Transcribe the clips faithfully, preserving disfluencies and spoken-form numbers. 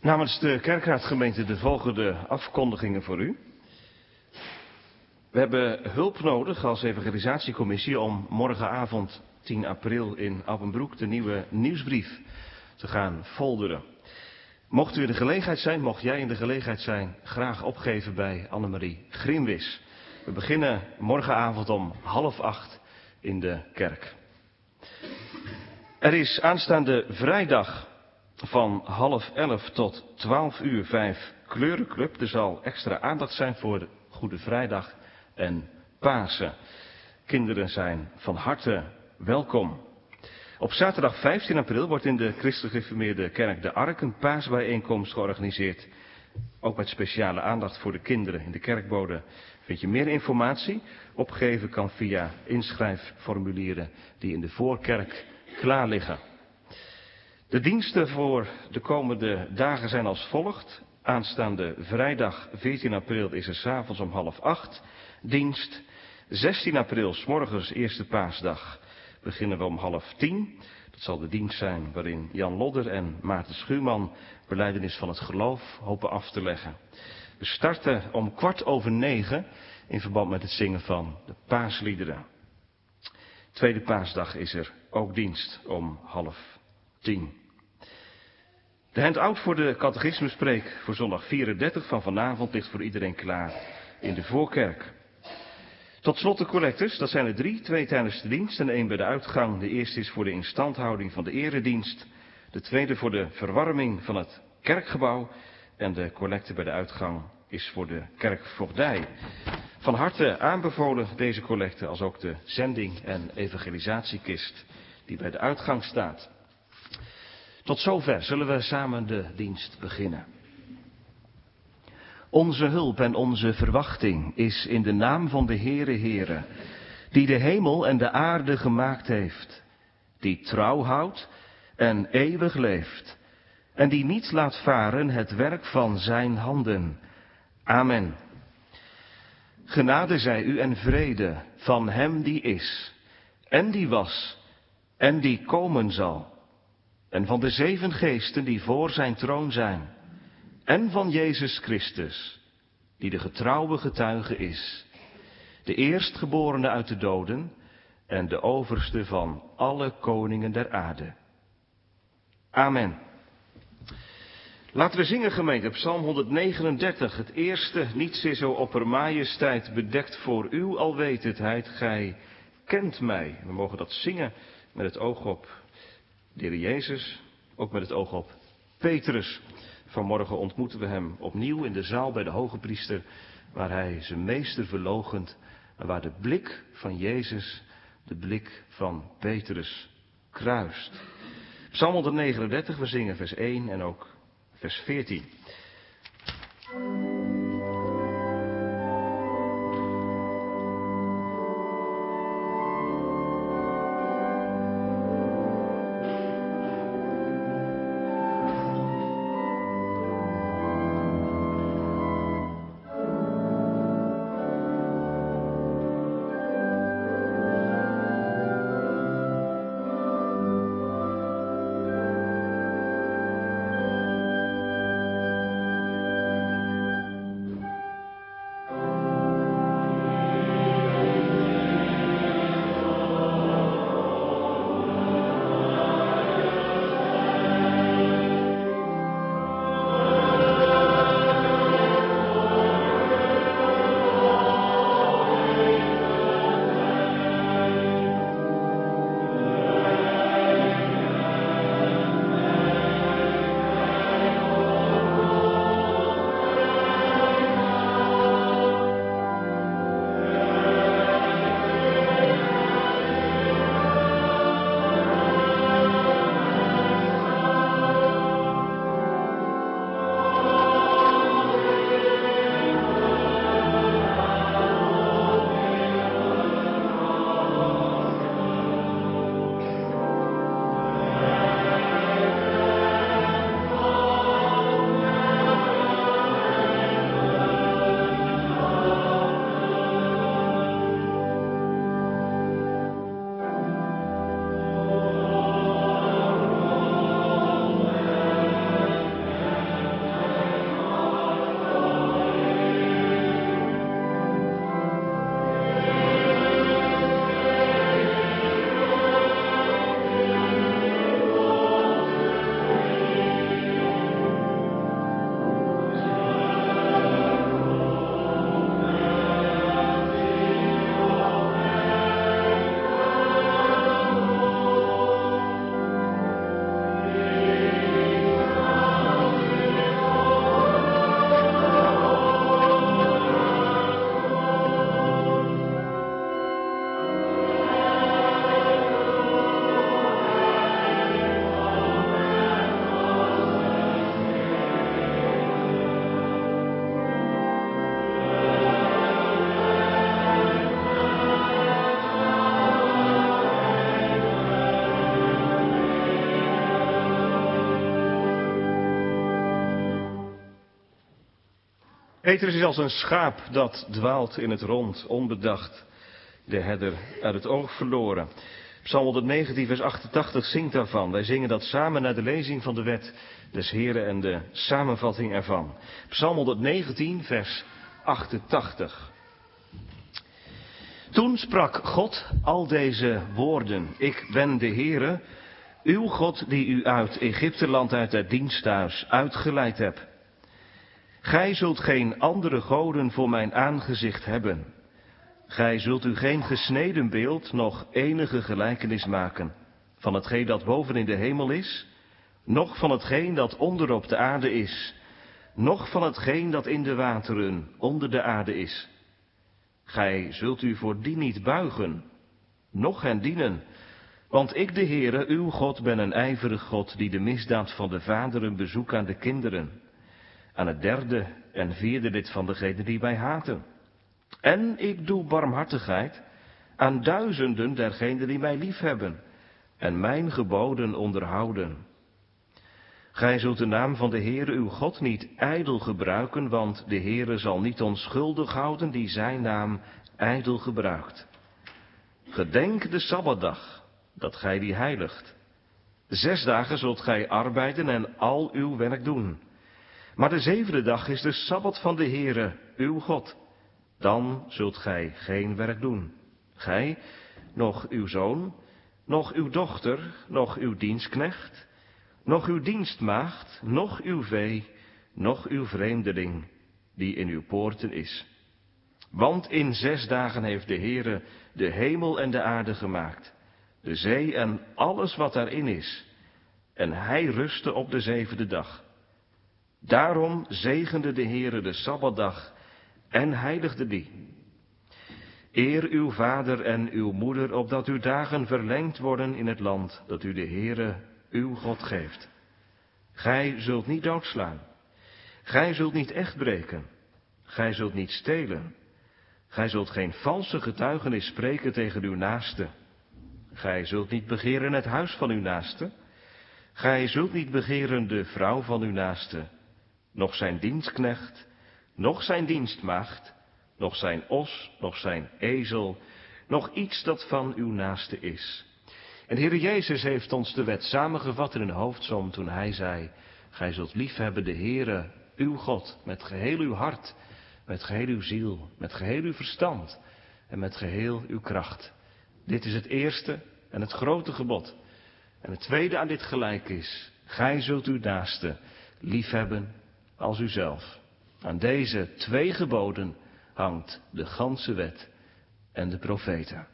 Namens de Kerkraadgemeente de volgende afkondigingen voor u. We hebben hulp nodig als evangelisatiecommissie om morgenavond tien april in Appenbroek de nieuwe nieuwsbrief te gaan folderen. Mocht u in de gelegenheid zijn, mocht jij in de gelegenheid zijn, graag opgeven bij Annemarie Grimwis. We beginnen morgenavond om half acht in de kerk. Er is aanstaande vrijdag van half elf tot twaalf uur vijf kleurenclub. Er zal extra aandacht zijn voor de Goede Vrijdag en Pasen. Kinderen zijn van harte welkom. Op zaterdag vijftien april wordt in de Christelijk Gereformeerde Kerk de Ark een paasbijeenkomst georganiseerd. Ook met speciale aandacht voor de kinderen. In de kerkbode vind je meer informatie. Opgeven kan via inschrijfformulieren die in de voorkerk klaar liggen. De diensten voor de komende dagen zijn als volgt. Aanstaande vrijdag veertien april is er 's avonds om half acht dienst. zestien april, 's morgens, eerste paasdag, beginnen we om half tien. Dat zal de dienst zijn waarin Jan Lodder en Maarten Schuurman belijdenis van het geloof hopen af te leggen. We starten om kwart over negen in verband met het zingen van de paasliederen. Tweede paasdag is er ook dienst om half tien. De handout voor de catechismuspreek voor zondag vierendertig van vanavond ligt voor iedereen klaar in de voorkerk. Tot slot de collectes, dat zijn er drie, twee tijdens de dienst en één bij de uitgang. De eerste is voor de instandhouding van de eredienst, de tweede voor de verwarming van het kerkgebouw en de collecte bij de uitgang is voor de kerkvoogdij. Van harte aanbevolen deze collecte als ook de zending- en evangelisatiekist die bij de uitgang staat. Tot zover zullen we samen de dienst beginnen. Onze hulp en onze verwachting is in de naam van de Heere Heere, die de hemel en de aarde gemaakt heeft, die trouw houdt en eeuwig leeft, en die niet laat varen het werk van zijn handen. Amen. Genade zij u en vrede van hem die is, en die was, en die komen zal, en van de zeven geesten die voor zijn troon zijn, en van Jezus Christus, die de getrouwe getuige is, de eerstgeborene uit de doden en de overste van alle koningen der aarde. Amen. Laten we zingen, gemeente, Psalm honderdnegenendertig. Het eerste, niets is zo opper majesteit bedekt voor uw alwetendheid. Gij kent mij. We mogen dat zingen met het oog op de Heer Jezus, ook met het oog op Petrus. Vanmorgen ontmoeten we hem opnieuw in de zaal bij de hoge priester, waar hij zijn meester verloochent en waar de blik van Jezus de blik van Petrus kruist. Psalm honderdnegenendertig, we zingen vers één en ook vers veertien. Petrus is als een schaap dat dwaalt in het rond, onbedacht, de herder uit het oog verloren. Psalm honderdnegentien vers achtentachtig zingt daarvan. Wij zingen dat samen naar de lezing van de wet des Heren en de samenvatting ervan. Psalm honderdnegentien vers achtentachtig. Toen sprak God al deze woorden. Ik ben de Heere, uw God die u uit Egypteland uit het diensthuis uitgeleid hebt. Gij zult geen andere goden voor mijn aangezicht hebben. Gij zult u geen gesneden beeld, noch enige gelijkenis maken van hetgeen dat boven in de hemel is, noch van hetgeen dat onder op de aarde is, noch van hetgeen dat in de wateren onder de aarde is. Gij zult u voor die niet buigen, noch hen dienen, want ik de Heere, uw God, ben een ijverig God, die de misdaad van de vaderen bezoekt aan de kinderen, aan het derde en vierde lid van degenen die mij haten. En ik doe barmhartigheid aan duizenden dergenen die mij liefhebben en mijn geboden onderhouden. Gij zult de naam van de Heere uw God niet ijdel gebruiken, want de Heere zal niet onschuldig houden die zijn naam ijdel gebruikt. Gedenk de Sabbatdag, dat gij die heiligt. Zes dagen zult gij arbeiden en al uw werk doen. Maar de zevende dag is de Sabbat van de Heere uw God. Dan zult gij geen werk doen. Gij, noch uw zoon, noch uw dochter, noch uw dienstknecht, noch uw dienstmaagd, noch uw vee, noch uw vreemdeling, die in uw poorten is. Want in zes dagen heeft de Heere de hemel en de aarde gemaakt, de zee en alles wat daarin is. En hij rustte op de zevende dag. Daarom zegende de Heere de Sabbatdag en heiligde die. Eer uw vader en uw moeder, opdat uw dagen verlengd worden in het land dat u de Heere uw God geeft. Gij zult niet doodslaan. Gij zult niet echt breken. Gij zult niet stelen. Gij zult geen valse getuigenis spreken tegen uw naaste. Gij zult niet begeren het huis van uw naaste. Gij zult niet begeren de vrouw van uw naaste, noch zijn dienstknecht, noch zijn dienstmaagd, noch zijn os, noch zijn ezel, noch iets dat van uw naaste is. En de Heer Jezus heeft ons de wet samengevat in een hoofdsom toen hij zei, gij zult liefhebben de Heere, uw God, met geheel uw hart, met geheel uw ziel, met geheel uw verstand en met geheel uw kracht. Dit is het eerste en het grote gebod. En het tweede aan dit gelijk is, gij zult uw naaste liefhebben als uzelf. Aan deze twee geboden hangt de ganse wet en de profeten.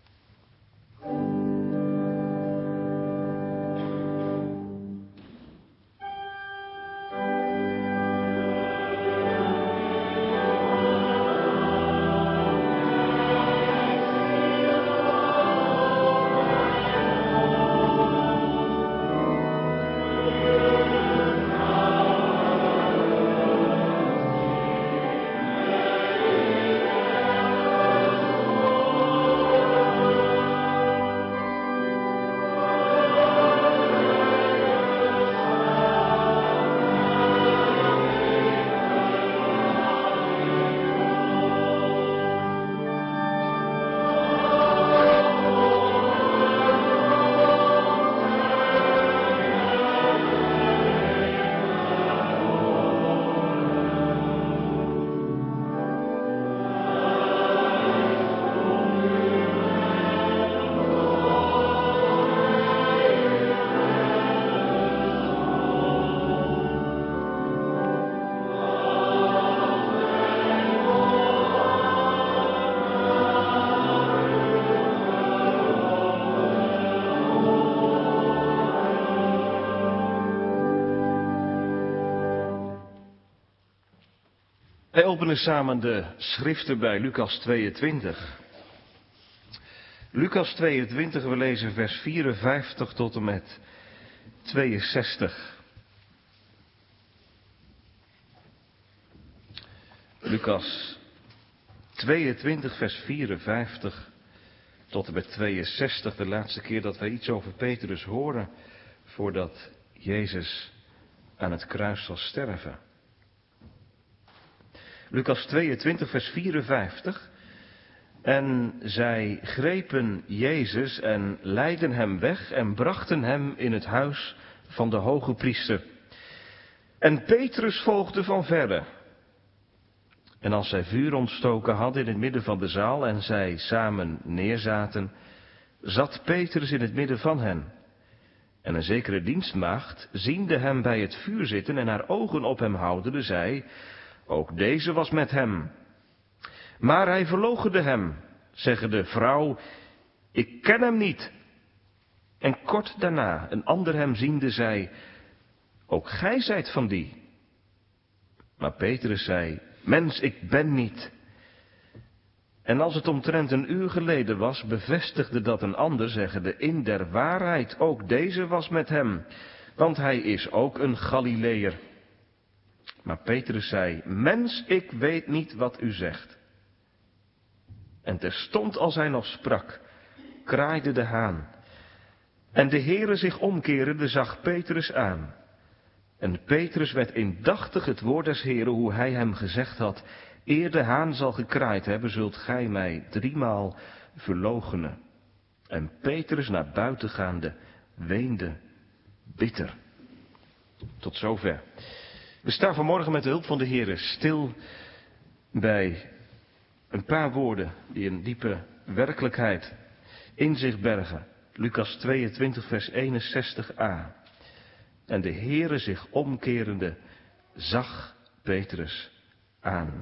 Wij openen samen de schriften bij Lucas tweeëntwintig. Lucas tweeëntwintig, we lezen vers vierenvijftig tot en met tweeënzestig. Lucas tweeëntwintig, vers vierenvijftig tot en met tweeënzestig. De laatste keer dat wij iets over Petrus horen voordat Jezus aan het kruis zal sterven. Lucas tweeëntwintig, vers vierenvijftig. En zij grepen Jezus en leidden hem weg en brachten hem in het huis van de hoge priester. En Petrus volgde van verre. En als zij vuur ontstoken hadden in het midden van de zaal en zij samen neerzaten, zat Petrus in het midden van hen. En een zekere dienstmaagd, ziende hem bij het vuur zitten en haar ogen op hem houdende, zei, ook deze was met hem. Maar hij verloochende hem, zeggende, vrouw, ik ken hem niet. En kort daarna, een ander hem ziende, zei, ook gij zijt van die. Maar Petrus zei, mens, ik ben niet. En als het omtrent een uur geleden was, bevestigde dat een ander, zeggende, in der waarheid, ook deze was met hem, want hij is ook een Galileër. Maar Petrus zei, mens, ik weet niet wat u zegt. En terstond als hij nog sprak, kraaide de haan. En de Heere zich omkerende zag Petrus aan. En Petrus werd indachtig het woord des Heeren, hoe hij hem gezegd had, eer de haan zal gekraaid hebben, zult gij mij driemaal verloochenen. En Petrus naar buiten gaande, weende bitter. Tot zover. We staan vanmorgen met de hulp van de Heere stil bij een paar woorden die een diepe werkelijkheid in zich bergen. Lucas tweeëntwintig, vers eenenzestig a. En de Heere zich omkerende zag Petrus aan.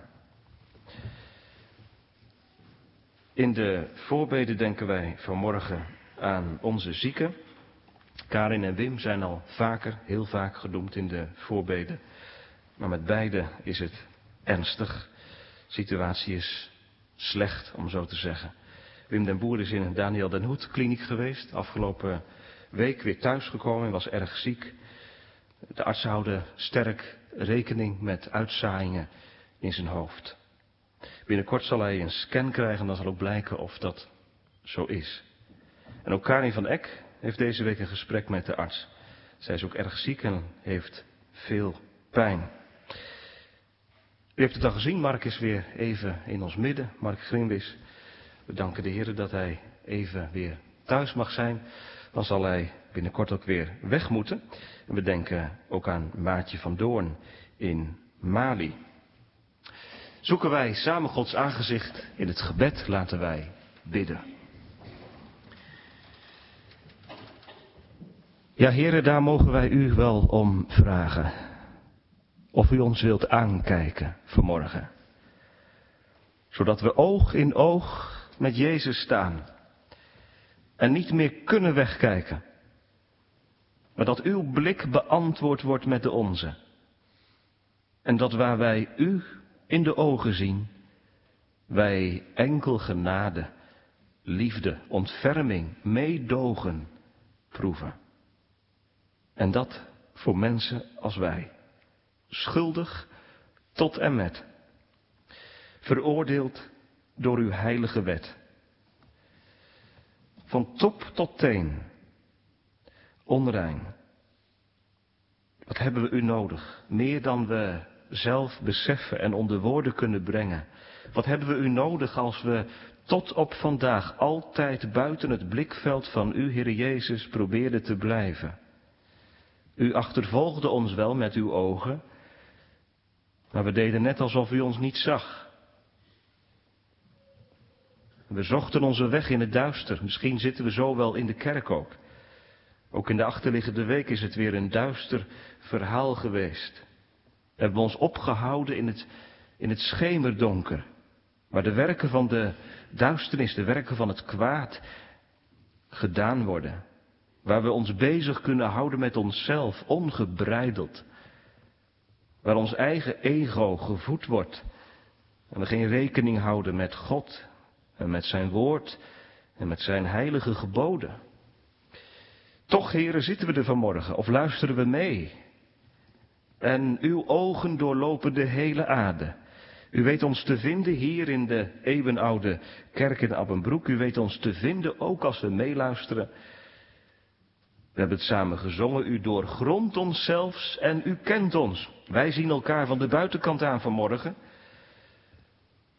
In de voorbeden denken wij vanmorgen aan onze zieken. Karin en Wim zijn al vaker, heel vaak genoemd in de voorbeden. Maar met beide is het ernstig. De situatie is slecht, om zo te zeggen. Wim den Boer is in een Daniel den Hoed kliniek geweest. Afgelopen week weer thuisgekomen en was erg ziek. De artsen houden sterk rekening met uitzaaiingen in zijn hoofd. Binnenkort zal hij een scan krijgen en dan zal ook blijken of dat zo is. En ook Karin van Eck heeft deze week een gesprek met de arts. Zij is ook erg ziek en heeft veel pijn. U heeft het al gezien, Mark is weer even in ons midden, Mark Grimwis. We danken de Heer dat hij even weer thuis mag zijn. Dan zal hij binnenkort ook weer weg moeten. En we denken ook aan Maartje van Doorn in Mali. Zoeken wij samen Gods aangezicht in het gebed, laten wij bidden. Ja, Heere, daar mogen wij u wel om vragen. Of u ons wilt aankijken vanmorgen. Zodat we oog in oog met Jezus staan. En niet meer kunnen wegkijken. Maar dat uw blik beantwoord wordt met de onze. En dat waar wij u in de ogen zien, wij enkel genade, liefde, ontferming, meedogen proeven. En dat voor mensen als wij. Schuldig tot en met. Veroordeeld door uw heilige wet. Van top tot teen. Onrein. Wat hebben we u nodig? Meer dan we zelf beseffen en onder woorden kunnen brengen. Wat hebben we u nodig als we tot op vandaag altijd buiten het blikveld van u, Heer Jezus, probeerden te blijven? U achtervolgde ons wel met uw ogen, maar we deden net alsof u ons niet zag. We zochten onze weg in het duister. Misschien zitten we zo wel in de kerk ook. Ook in de achterliggende week is het weer een duister verhaal geweest. We hebben ons opgehouden in het, in het schemerdonker. Waar de werken van de duisternis, de werken van het kwaad gedaan worden. Waar we ons bezig kunnen houden met onszelf, ongebreideld. Waar ons eigen ego gevoed wordt. En we geen rekening houden met God en met zijn woord en met zijn heilige geboden. Toch, heren, zitten we er vanmorgen of luisteren we mee. En uw ogen doorlopen de hele aarde. U weet ons te vinden hier in de eeuwenoude kerk in Abbenbroek. U weet ons te vinden ook als we meeluisteren. We hebben het samen gezongen. U doorgrondt ons zelfs en u kent ons. Wij zien elkaar van de buitenkant aan vanmorgen.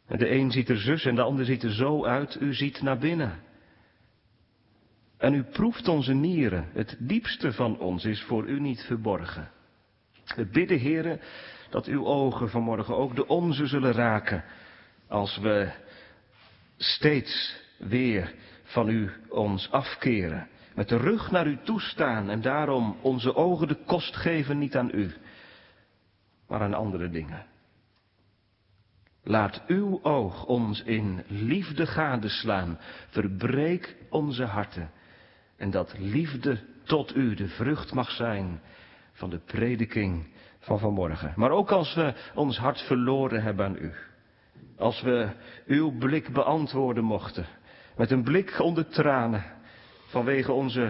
En de een ziet er zus en de ander ziet er zo uit. U ziet naar binnen. En u proeft onze nieren. Het diepste van ons is voor u niet verborgen. We bidden, Heere, dat uw ogen vanmorgen ook de onze zullen raken. Als we steeds weer van u ons afkeren. Met de rug naar u toestaan en daarom onze ogen de kost geven niet aan u, maar aan andere dingen. Laat uw oog ons in liefde gadeslaan. Verbreek onze harten. En dat liefde tot u de vrucht mag zijn van de prediking van vanmorgen. Maar ook als we ons hart verloren hebben aan u. Als we uw blik beantwoorden mochten. Met een blik onder tranen. Vanwege onze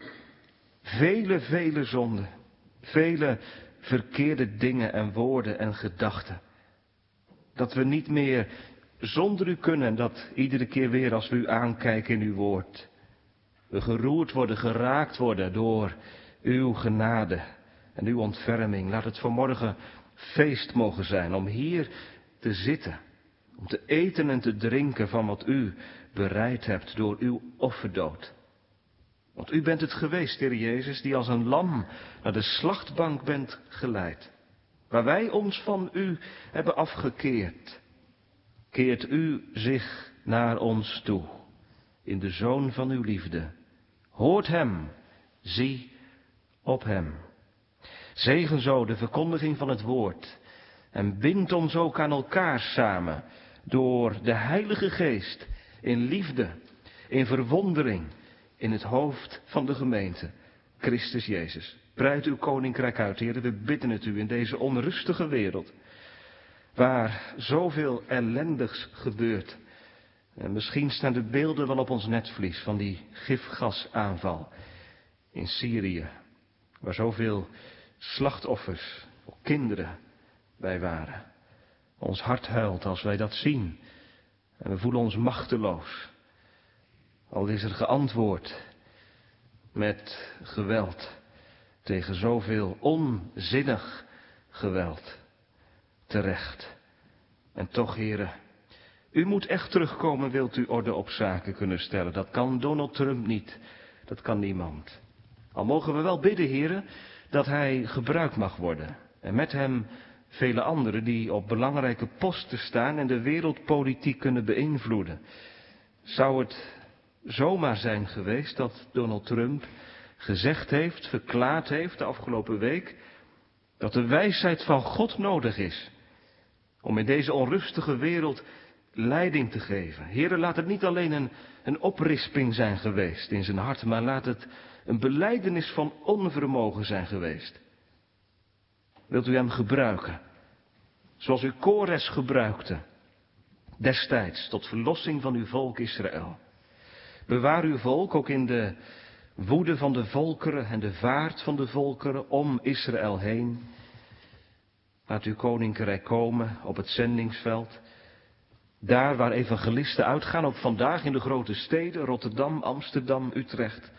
vele, vele zonden. Vele verkeerde dingen en woorden en gedachten. Dat we niet meer zonder u kunnen. Dat iedere keer weer als we u aankijken in uw woord. We geroerd worden, geraakt worden door uw genade en uw ontferming. Laat het vanmorgen feest mogen zijn om hier te zitten. Om te eten en te drinken van wat u bereid hebt door uw offerdood. Want u bent het geweest, Heer Jezus, die als een lam naar de slachtbank bent geleid. Waar wij ons van u hebben afgekeerd, keert u zich naar ons toe. In de Zoon van uw liefde. Hoort hem, zie op hem. Zegen zo de verkondiging van het woord. En bind ons ook aan elkaar samen. Door de Heilige Geest. In liefde, in verwondering. In het hoofd van de gemeente. Christus Jezus. Breid uw koninkrijk uit, Heer. We bidden het u in deze onrustige wereld. Waar zoveel ellendigs gebeurt. En misschien staan de beelden wel op ons netvlies van die gifgasaanval in Syrië. Waar zoveel slachtoffers, ook kinderen, bij waren. Ons hart huilt als wij dat zien. En we voelen ons machteloos. Al is er geantwoord met geweld tegen zoveel onzinnig geweld. Terecht. En toch, heren, u moet echt terugkomen, wilt u orde op zaken kunnen stellen. Dat kan Donald Trump niet. Dat kan niemand. Al mogen we wel bidden, heren, dat hij gebruikt mag worden. En met hem vele anderen die op belangrijke posten staan en de wereldpolitiek kunnen beïnvloeden. Zou het zomaar zijn geweest dat Donald Trump gezegd heeft, verklaard heeft de afgelopen week, dat de wijsheid van God nodig is om in deze onrustige wereld leiding te geven. Heere, laat het niet alleen een, een oprisping zijn geweest in zijn hart, maar laat het een belijdenis van onvermogen zijn geweest. Wilt u hem gebruiken, zoals u Kores gebruikte, destijds tot verlossing van uw volk Israël. Bewaar uw volk ook in de woede van de volkeren en de vaart van de volkeren om Israël heen. Laat uw koninkrijk komen op het zendingsveld. Daar waar evangelisten uitgaan, ook vandaag in de grote steden, Rotterdam, Amsterdam, Utrecht.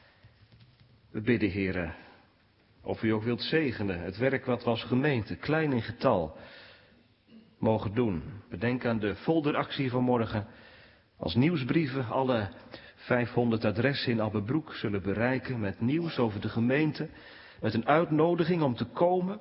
We bidden, Heere, of u ook wilt zegenen, het werk wat we als gemeente, klein in getal, mogen doen. Bedenk aan de folderactie van morgen. Als nieuwsbrieven alle vijfhonderd adressen in Abbebroek zullen bereiken met nieuws over de gemeente, met een uitnodiging om te komen.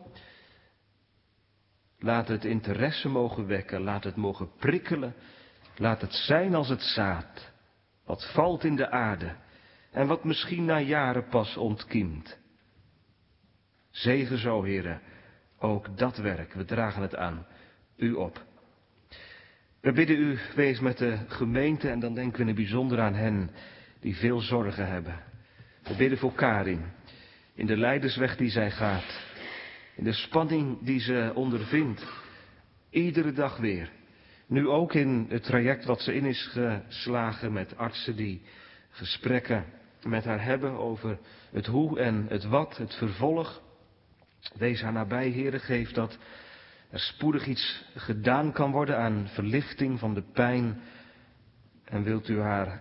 Laat het interesse mogen wekken, laat het mogen prikkelen, laat het zijn als het zaad, wat valt in de aarde en wat misschien na jaren pas ontkiemt. Zegen zo, Heere, ook dat werk, we dragen het aan u op. We bidden u, wees met de gemeente en dan denken we in het bijzonder aan hen die veel zorgen hebben. We bidden voor Karin, in de leidersweg die zij gaat, in de spanning die ze ondervindt, iedere dag weer. Nu ook in het traject wat ze in is geslagen met artsen die gesprekken met haar hebben over het hoe en het wat, het vervolg. Wees haar nabij, Heere, geef dat er spoedig iets gedaan kan worden aan verlichting van de pijn. En wilt u haar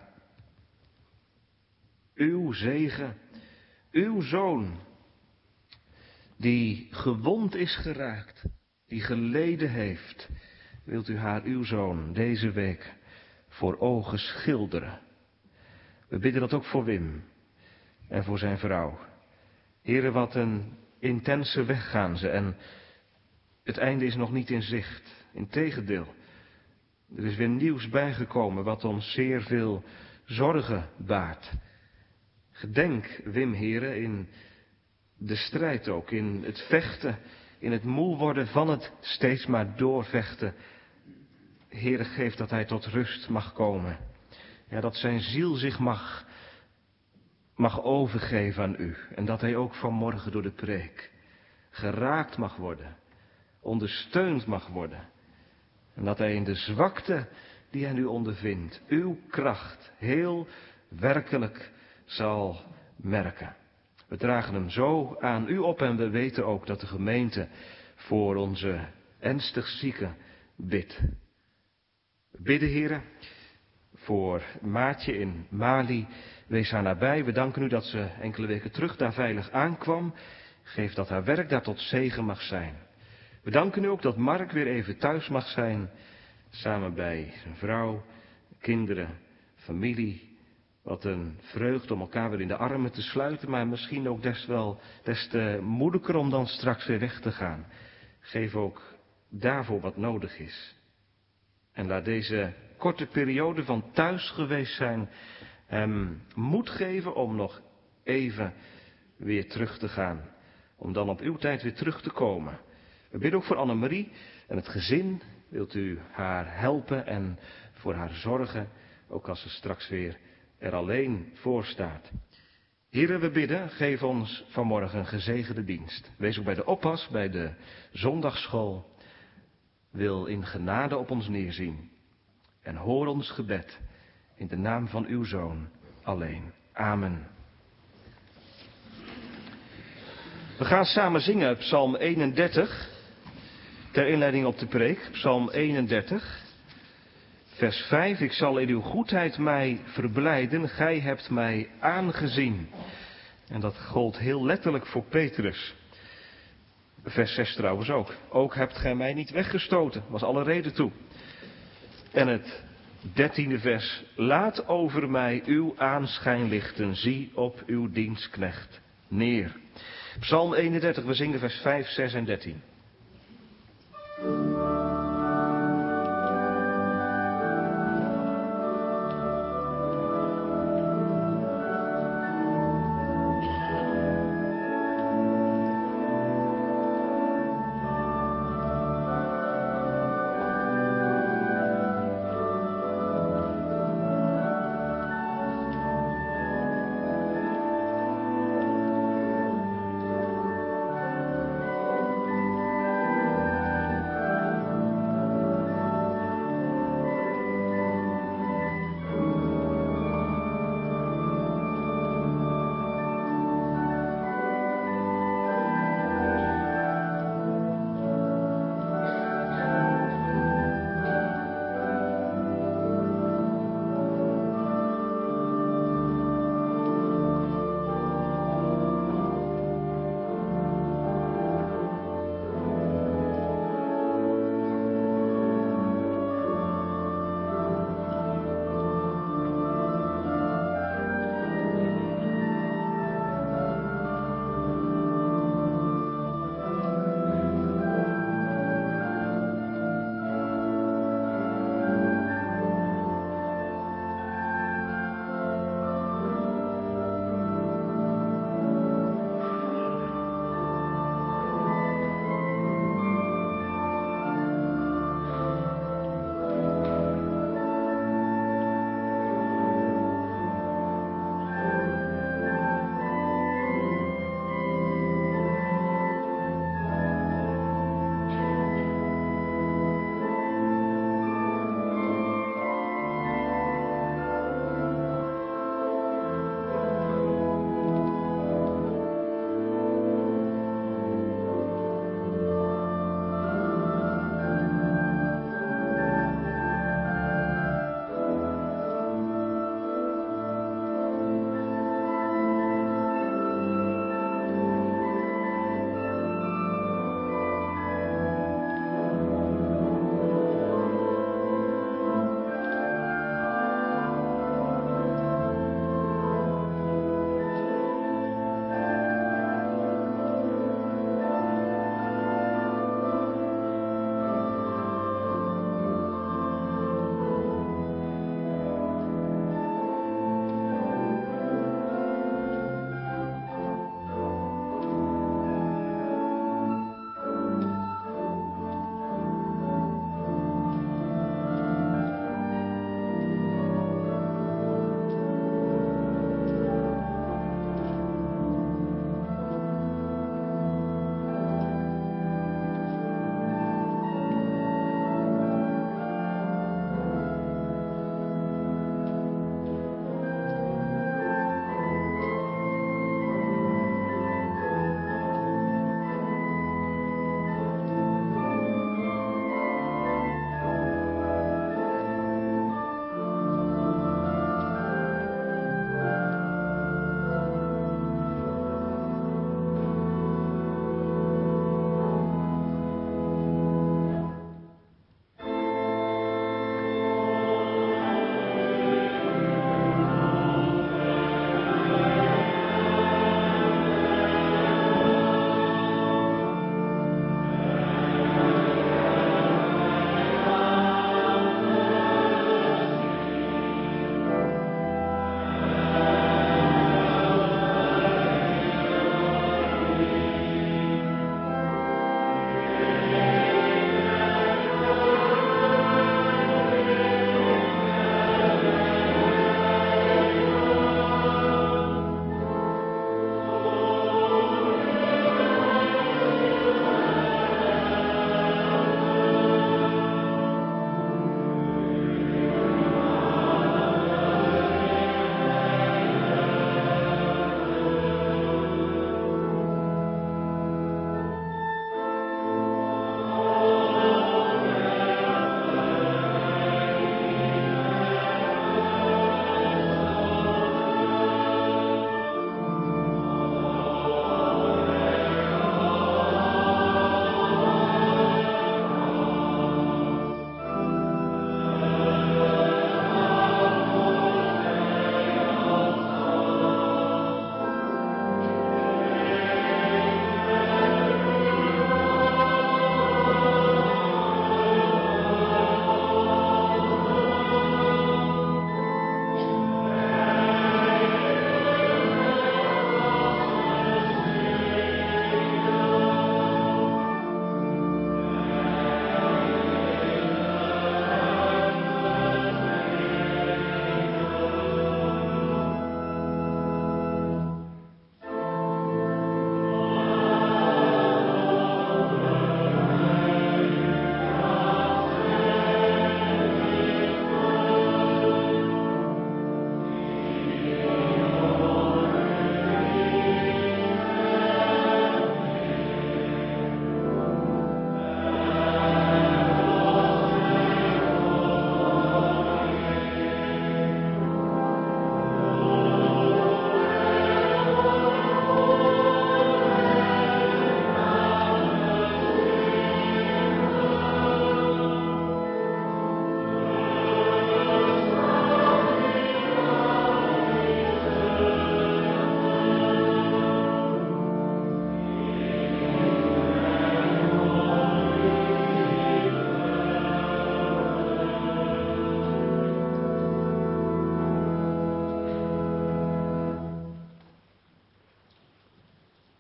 uw zegen, uw zoon, die gewond is geraakt, die geleden heeft, wilt u haar, uw zoon, deze week voor ogen schilderen. We bidden dat ook voor Wim en voor zijn vrouw. Heere, wat een intense weg gaan ze en het einde is nog niet in zicht. Integendeel, er is weer nieuws bijgekomen wat ons zeer veel zorgen baart. Gedenk, Wim, Heere, in de strijd ook, in het vechten, in het moe worden van het steeds maar doorvechten. Heere, geef dat hij tot rust mag komen. Ja, dat zijn ziel zich mag, mag overgeven aan u. En dat hij ook vanmorgen door de preek geraakt mag worden, ondersteund mag worden. En dat hij in de zwakte die hij nu ondervindt, uw kracht heel werkelijk zal merken. We dragen hem zo aan u op en we weten ook dat de gemeente voor onze ernstig zieken bidt. We bidden, Heere, voor Maartje in Mali. Wees haar nabij. We danken u dat ze enkele weken terug daar veilig aankwam. Geef dat haar werk daar tot zegen mag zijn. We danken u ook dat Mark weer even thuis mag zijn. Samen bij zijn vrouw, kinderen, familie. Wat een vreugde om elkaar weer in de armen te sluiten. Maar misschien ook des, wel, des te moeilijker om dan straks weer weg te gaan. Geef ook daarvoor wat nodig is. En laat deze korte periode van thuis geweest zijn hem moed geven om nog even weer terug te gaan. Om dan op uw tijd weer terug te komen. We bidden ook voor Annemarie en het gezin. Wilt u haar helpen en voor haar zorgen. Ook als ze straks weer er alleen voor staat. Heren, we bidden, geef ons vanmorgen een gezegende dienst. Wees ook bij de oppas, bij de zondagsschool. Wil in genade op ons neerzien. En hoor ons gebed in de naam van uw Zoon alleen. Amen. We gaan samen zingen Psalm eenendertig. Ter inleiding op de preek, Psalm eenendertig. Vers vijf, ik zal in uw goedheid mij verblijden, gij hebt mij aangezien. En dat gold heel letterlijk voor Petrus. Vers zes trouwens ook. Ook hebt gij mij niet weggestoten, was alle reden toe. En het dertiende vers, laat over mij uw aanschijn lichten, zie op uw dienstknecht neer. Psalm eenendertig, we zingen vers vijf, zes en dertien.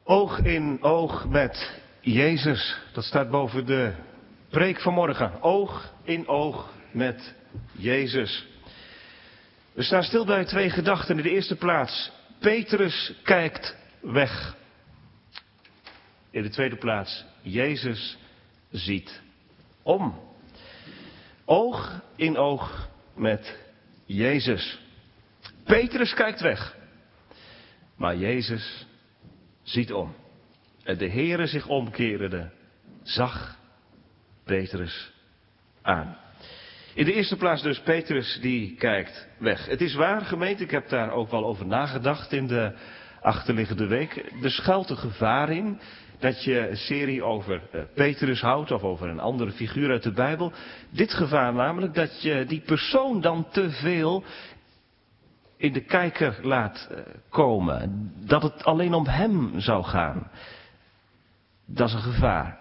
Oog in oog met Jezus. Dat staat boven de preek van morgen. Oog in oog met Jezus. We staan stil bij twee gedachten. In de eerste plaats, Petrus kijkt weg. In de tweede plaats, Jezus ziet om. Oog in oog met Jezus. Petrus kijkt weg. Maar Jezus ziet om. En de Heere zich omkerende zag Petrus aan. In de eerste plaats dus Petrus die kijkt weg. Het is waar, gemeente, ik heb daar ook wel over nagedacht in de achterliggende week. Er schuilt een gevaar in dat je een serie over uh, Petrus houdt of over een andere figuur uit de Bijbel. Dit gevaar namelijk dat je die persoon dan te veel in de kijker laat uh, komen. Dat het alleen om hem zou gaan. Dat is een gevaar.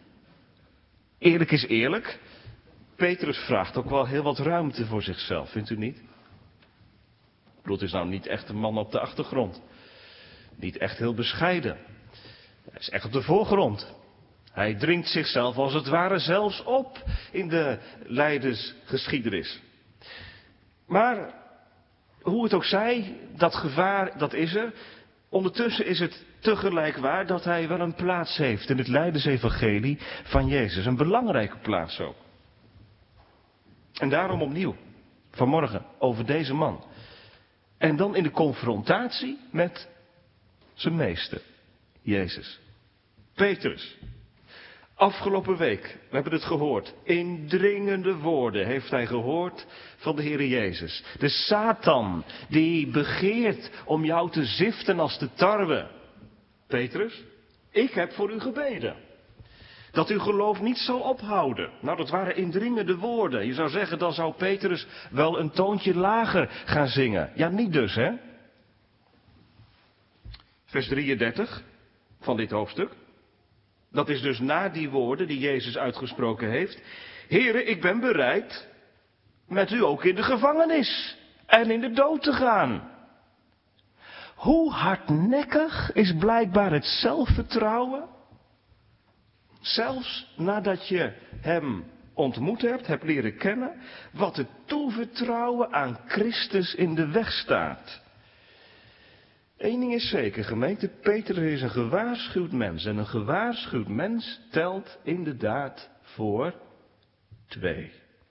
Eerlijk is eerlijk. Petrus vraagt ook wel heel wat ruimte voor zichzelf, vindt u niet? Ik bedoel, het is nou niet echt een man op de achtergrond. Niet echt heel bescheiden. Hij is echt op de voorgrond. Hij dringt zichzelf als het ware zelfs op in de lijdensgeschiedenis. Maar hoe het ook zij, dat gevaar, dat is er. Ondertussen is het tegelijk waar dat hij wel een plaats heeft in het lijdensevangelie van Jezus. Een belangrijke plaats ook. En daarom opnieuw, vanmorgen, over deze man. En dan in de confrontatie met zijn meester, Jezus. Petrus. Afgelopen week, we hebben het gehoord, indringende woorden heeft hij gehoord van de Heere Jezus. De Satan die begeert om jou te ziften als de tarwe. Petrus, ik heb voor u gebeden. Dat uw geloof niet zal ophouden. Nou, dat waren indringende woorden. Je zou zeggen, dan zou Petrus wel een toontje lager gaan zingen. Ja, niet dus, hè? Vers drieëndertig van dit hoofdstuk. Dat is dus na die woorden die Jezus uitgesproken heeft. Heere, ik ben bereid met u ook in de gevangenis en in de dood te gaan. Hoe hardnekkig is blijkbaar het zelfvertrouwen. Zelfs nadat je hem ontmoet hebt, hebt leren kennen, wat het toevertrouwen aan Christus in de weg staat. Eén ding is zeker, gemeente, Petrus is een gewaarschuwd mens. En een gewaarschuwd mens telt inderdaad voor twee.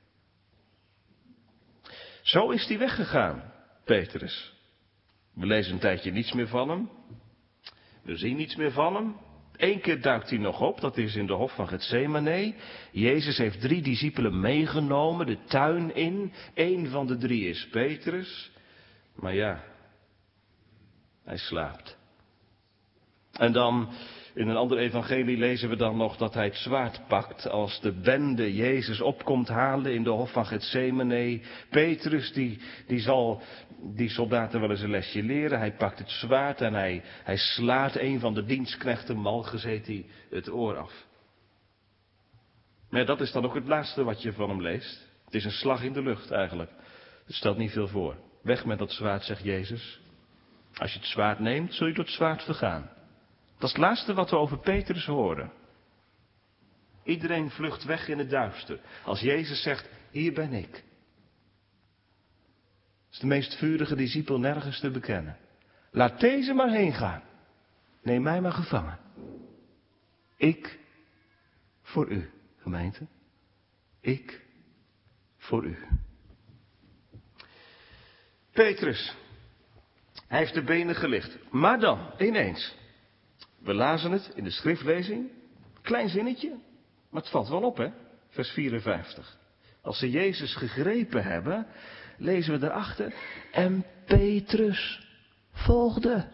Zo is hij weggegaan, Petrus. We lezen een tijdje niets meer van hem. We zien niets meer van hem. Eén keer duikt hij nog op, dat is in de hof van Getsemane. Jezus heeft drie discipelen meegenomen, de tuin in. Eén van de drie is Petrus. Maar ja, hij slaapt. En dan, in een ander evangelie lezen we dan nog dat hij het zwaard pakt als de bende Jezus opkomt halen in de hof van Getsemane. Petrus, die, die zal die soldaten wel eens een lesje leren. Hij pakt het zwaard en hij, hij slaat een van de dienstknechten, Malchus heet hij, het oor af. Maar dat is dan ook het laatste wat je van hem leest. Het is een slag in de lucht eigenlijk. Het stelt niet veel voor. Weg met dat zwaard, zegt Jezus. Als je het zwaard neemt, zul je door het zwaard vergaan. Dat is het laatste wat we over Petrus horen. Iedereen vlucht weg in het duister. Als Jezus zegt, hier ben ik. Dat is de meest vurige discipel nergens te bekennen. Laat deze maar heen gaan. Neem mij maar gevangen. Ik voor u, gemeente. Ik voor u. Petrus. Hij heeft de benen gelicht. Maar dan, ineens. We lazen het in de schriftlezing. Klein zinnetje. Maar het valt wel op, hè. Vers vierenvijftig. Als ze Jezus gegrepen hebben, lezen we daarachter. En Petrus volgde.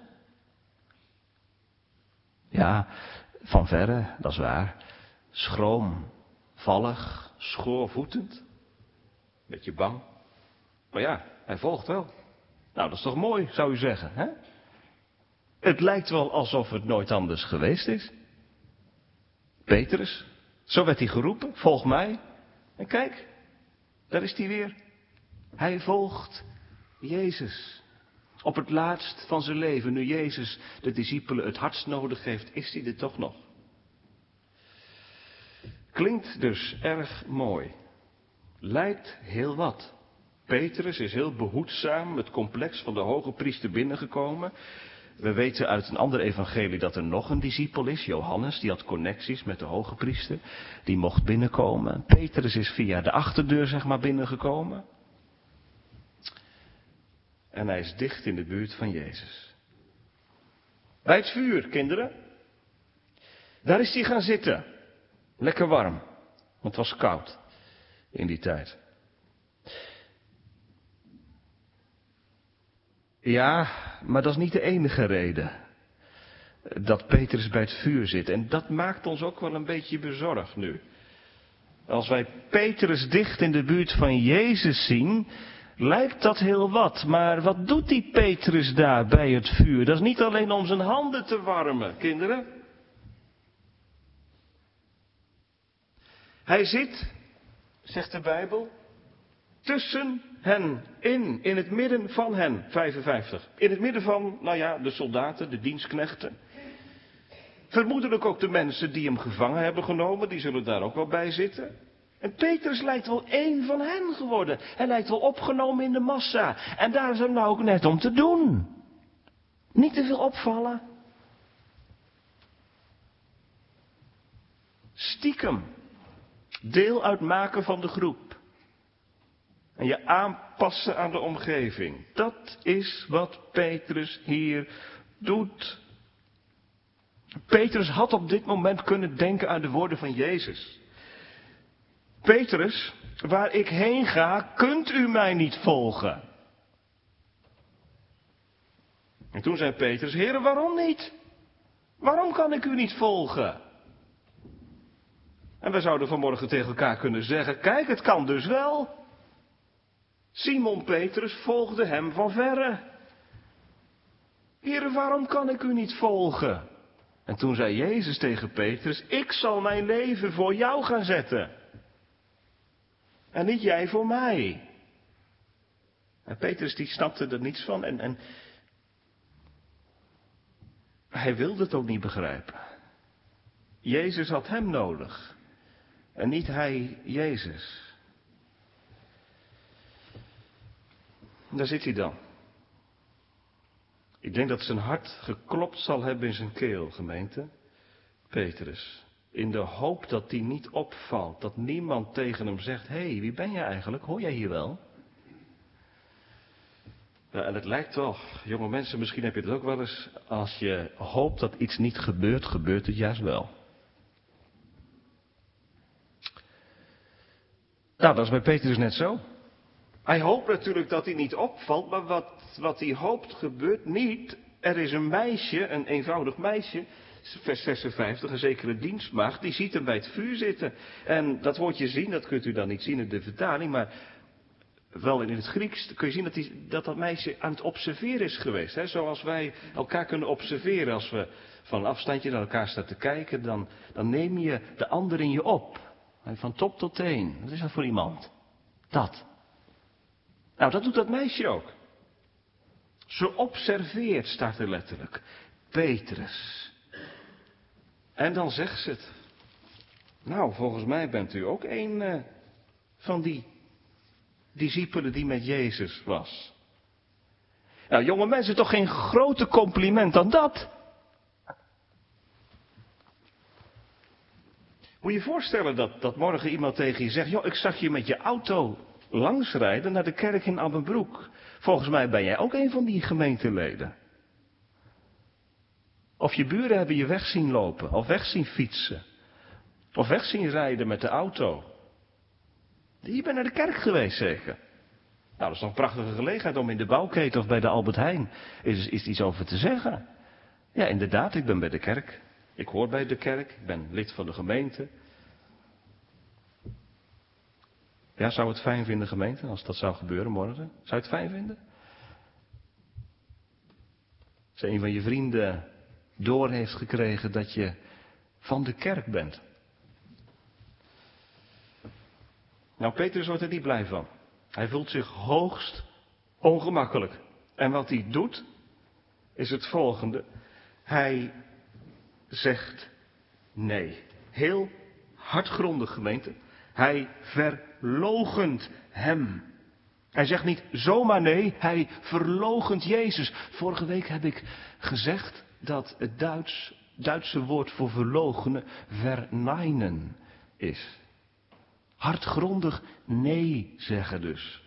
Ja, van verre, dat is waar. Schroomvallig, schoorvoetend. Beetje bang. Maar ja, hij volgt wel. Nou, dat is toch mooi, zou u zeggen, hè? Het lijkt wel alsof het nooit anders geweest is. Petrus, zo werd hij geroepen, volg mij. En kijk, daar is hij weer. Hij volgt Jezus. Op het laatst van zijn leven, nu Jezus de discipelen het hardst nodig heeft, is hij er toch nog. Klinkt dus erg mooi. Lijkt heel wat. Petrus is heel behoedzaam het complex van de hoge priester binnengekomen. We weten uit een ander evangelie dat er nog een discipel is, Johannes, die had connecties met de hoge priester. Die mocht binnenkomen. Petrus is via de achterdeur, zeg maar, binnengekomen. En hij is dicht in de buurt van Jezus. Bij het vuur, kinderen. Daar is hij gaan zitten. Lekker warm, want het was koud in die tijd. Ja, maar dat is niet de enige reden dat Petrus bij het vuur zit. En dat maakt ons ook wel een beetje bezorgd nu. Als wij Petrus dicht in de buurt van Jezus zien, lijkt dat heel wat. Maar wat doet die Petrus daar bij het vuur? Dat is niet alleen om zijn handen te warmen, kinderen. Hij zit, zegt de Bijbel, tussen hen, in, in het midden van hen, vijfenvijftig. In het midden van, nou ja, de soldaten, de dienstknechten. Vermoedelijk ook de mensen die hem gevangen hebben genomen, die zullen daar ook wel bij zitten. En Petrus lijkt wel één van hen geworden. Hij lijkt wel opgenomen in de massa. En daar is hem nou ook net om te doen. Niet te veel opvallen. Stiekem. Deel uitmaken van de groep. En je aanpassen aan de omgeving. Dat is wat Petrus hier doet. Petrus had op dit moment kunnen denken aan de woorden van Jezus. Petrus, waar ik heen ga, kunt u mij niet volgen. En toen zei Petrus, Heere, waarom niet? Waarom kan ik u niet volgen? En wij zouden vanmorgen tegen elkaar kunnen zeggen, kijk, het kan dus wel. Simon Petrus volgde hem van verre. Heere, waarom kan ik u niet volgen? En toen zei Jezus tegen Petrus, ik zal mijn leven voor jou gaan zetten. En niet jij voor mij. En Petrus die snapte er niets van en, en hij wilde het ook niet begrijpen. Jezus had hem nodig. En niet hij Jezus. Daar zit hij dan. Ik denk dat zijn hart geklopt zal hebben in zijn keel, gemeente. Petrus. In de hoop dat hij niet opvalt. Dat niemand tegen hem zegt, hé, hey, wie ben jij eigenlijk? Hoor jij hier wel? Ja, en het lijkt wel, jonge mensen, misschien heb je het ook wel eens. Als je hoopt dat iets niet gebeurt, gebeurt het juist wel. Nou, dat is bij Petrus net zo. Hij hoopt natuurlijk dat hij niet opvalt, maar wat, wat hij hoopt gebeurt niet. Er is een meisje, een eenvoudig meisje, vers zesenvijftig, een zekere dienstmaagd, die ziet hem bij het vuur zitten. En dat woordje zien, dat kunt u dan niet zien in de vertaling, maar wel in het Grieks kun je zien dat die, dat, dat meisje aan het observeren is geweest. Hè? Zoals wij elkaar kunnen observeren als we van een afstandje naar elkaar staan te kijken, dan, dan neem je de ander in je op. Van top tot teen. Wat is dat voor iemand? Dat. Nou, dat doet dat meisje ook. Ze observeert, staat er letterlijk. Petrus. En dan zegt ze het. Nou, volgens mij bent u ook een uh, van die discipelen die met Jezus was. Nou, jonge mensen, toch geen groter compliment dan dat. Moet je je voorstellen dat, dat morgen iemand tegen je zegt, joh, ik zag je met je auto langsrijden naar de kerk in Abbenbroek. Volgens mij ben jij ook een van die gemeenteleden. Of je buren hebben je weg zien lopen, of weg zien fietsen. Of weg zien rijden met de auto. Je bent naar de kerk geweest zeker. Nou, dat is toch een prachtige gelegenheid om in de Bouwketen of bij de Albert Heijn is, is iets over te zeggen. Ja, inderdaad, ik ben bij de kerk. Ik hoor bij de kerk, ik ben lid van de gemeente. Ja, zou het fijn vinden, gemeente, als dat zou gebeuren morgen? Zou je het fijn vinden? Als een van je vrienden door heeft gekregen dat je van de kerk bent. Nou, Petrus wordt er niet blij van. Hij voelt zich hoogst ongemakkelijk. En wat hij doet, is het volgende. Hij zegt nee. Heel hardgrondig, gemeente. Hij verloochent hem. Hij zegt niet zomaar nee, hij verloochent Jezus. Vorige week heb ik gezegd dat het Duits, Duitse woord voor verloochenen verneinen is. Hardgrondig nee zeggen dus.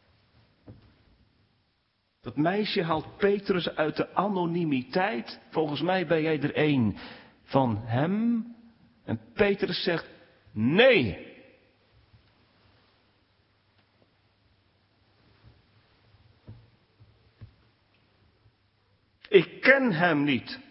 Dat meisje haalt Petrus uit de anonimiteit. Volgens mij ben jij er één van hem. En Petrus zegt nee. Ik ken hem niet.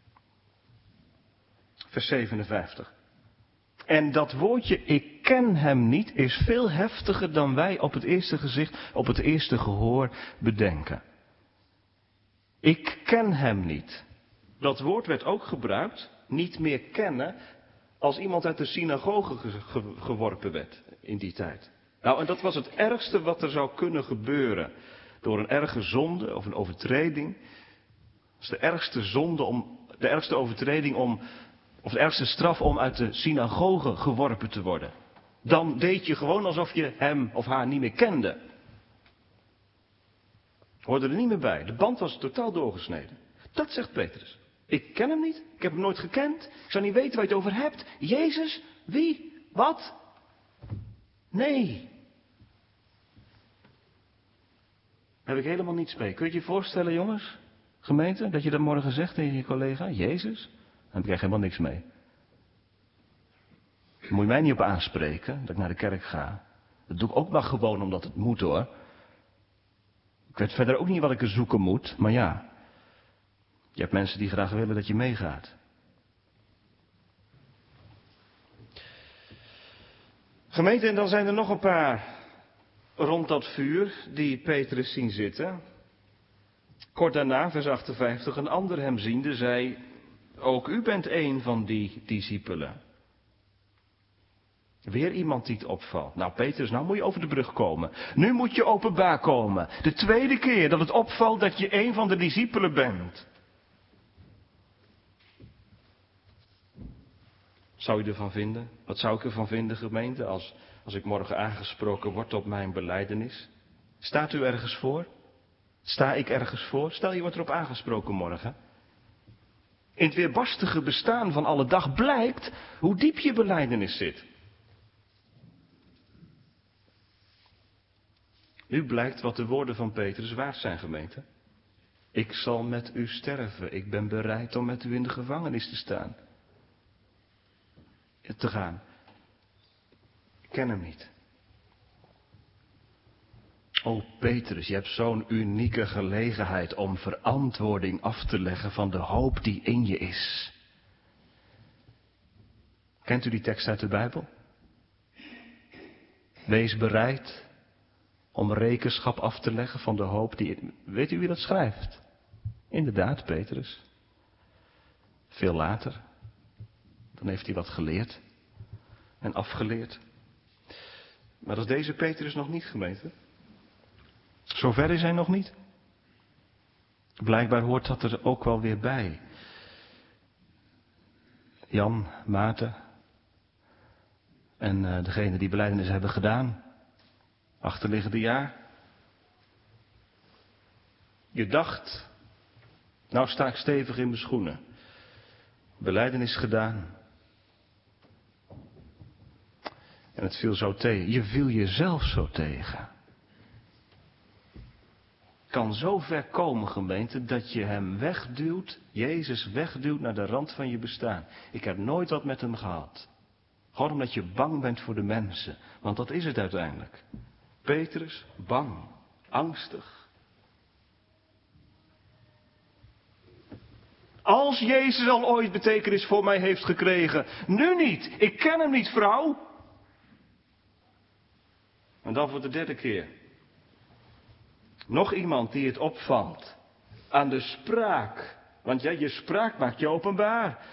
Vers zevenenvijftig. En dat woordje ik ken hem niet is veel heftiger dan wij op het eerste gezicht, op het eerste gehoor bedenken. Ik ken hem niet. Dat woord werd ook gebruikt, niet meer kennen, als iemand uit de synagoge ge- ge- geworpen werd in die tijd. Nou, en dat was het ergste wat er zou kunnen gebeuren. Door een erge zonde of een overtreding. Dat is de ergste zonde om, de ergste overtreding om, of de ergste straf om uit de synagoge geworpen te worden. Dan deed je gewoon alsof je hem of haar niet meer kende. Hoorde er niet meer bij. De band was totaal doorgesneden. Dat zegt Petrus. Ik ken hem niet. Ik heb hem nooit gekend. Ik zou niet weten waar je het over hebt. Jezus? Wie? Wat? Nee. Daar heb ik helemaal niets mee. Kun je je voorstellen, jongens? Gemeente, dat je dat morgen zegt tegen je collega? Jezus? Daar heb ik echt helemaal niks mee. Daar moet je mij niet op aanspreken, dat ik naar de kerk ga. Dat doe ik ook maar gewoon omdat het moet, hoor. Ik weet verder ook niet wat ik er zoeken moet, maar ja. Je hebt mensen die graag willen dat je meegaat. Gemeente, en dan zijn er nog een paar rond dat vuur die Petrus zien zitten. Kort daarna, vers achtenvijftig, een ander hem ziende zei, ook u bent een van die discipelen. Weer iemand die het opvalt. Nou Petrus, nou moet je over de brug komen. Nu moet je openbaar komen. De tweede keer dat het opvalt dat je een van de discipelen bent. Zou je ervan vinden? Wat zou ik ervan vinden, gemeente, als, als ik morgen aangesproken word op mijn belijdenis? Staat u ergens voor? Sta ik ergens voor? Stel je wordt erop aangesproken morgen. In het weerbarstige bestaan van alle dag blijkt hoe diep je belijdenis zit. Nu blijkt wat de woorden van Petrus waard zijn, gemeente. Ik zal met u sterven. Ik ben bereid om met u in de gevangenis te staan. Te gaan. Ik ken hem niet. O Petrus, je hebt zo'n unieke gelegenheid om verantwoording af te leggen van de hoop die in je is. Kent u die tekst uit de Bijbel? Wees bereid om rekenschap af te leggen van de hoop die in... Weet u wie dat schrijft? Inderdaad, Petrus. Veel later. Dan heeft hij wat geleerd. En afgeleerd. Maar dat is deze Petrus nog niet, gemeente. Zover is hij nog niet. Blijkbaar hoort dat er ook wel weer bij. Jan, Maarten en uh, degene die belijdenis hebben gedaan. Achterliggende jaar. Je dacht, nou sta ik stevig in mijn schoenen. Belijdenis gedaan. En het viel zo tegen. Je viel jezelf zo tegen. Kan zo ver komen, gemeente, dat je hem wegduwt, Jezus wegduwt naar de rand van je bestaan. Ik heb nooit wat met hem gehad. Gewoon omdat je bang bent voor de mensen. Want dat is het uiteindelijk. Petrus, bang, angstig. Als Jezus al ooit betekenis voor mij heeft gekregen, nu niet. Ik ken hem niet, vrouw. En dan voor de derde keer. Nog iemand die het opvalt. Aan de spraak. Want ja, je spraak maakt je openbaar.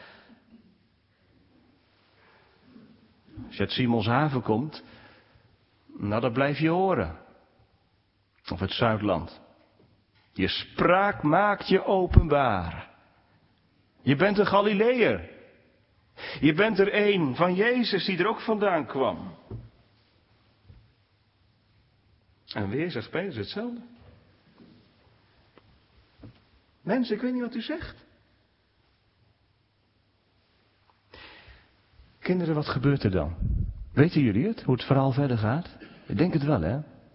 Als je uit Simonshaven komt, nou dat blijf je horen. Of het Zuidland. Je spraak maakt je openbaar. Je bent een Galileër. Je bent er een van Jezus die er ook vandaan kwam. En weer zegt Petrus hetzelfde. Mensen, ik weet niet wat u zegt. Kinderen, wat gebeurt er dan? Weten jullie het, hoe het verhaal verder gaat? Ik denk het wel, hè?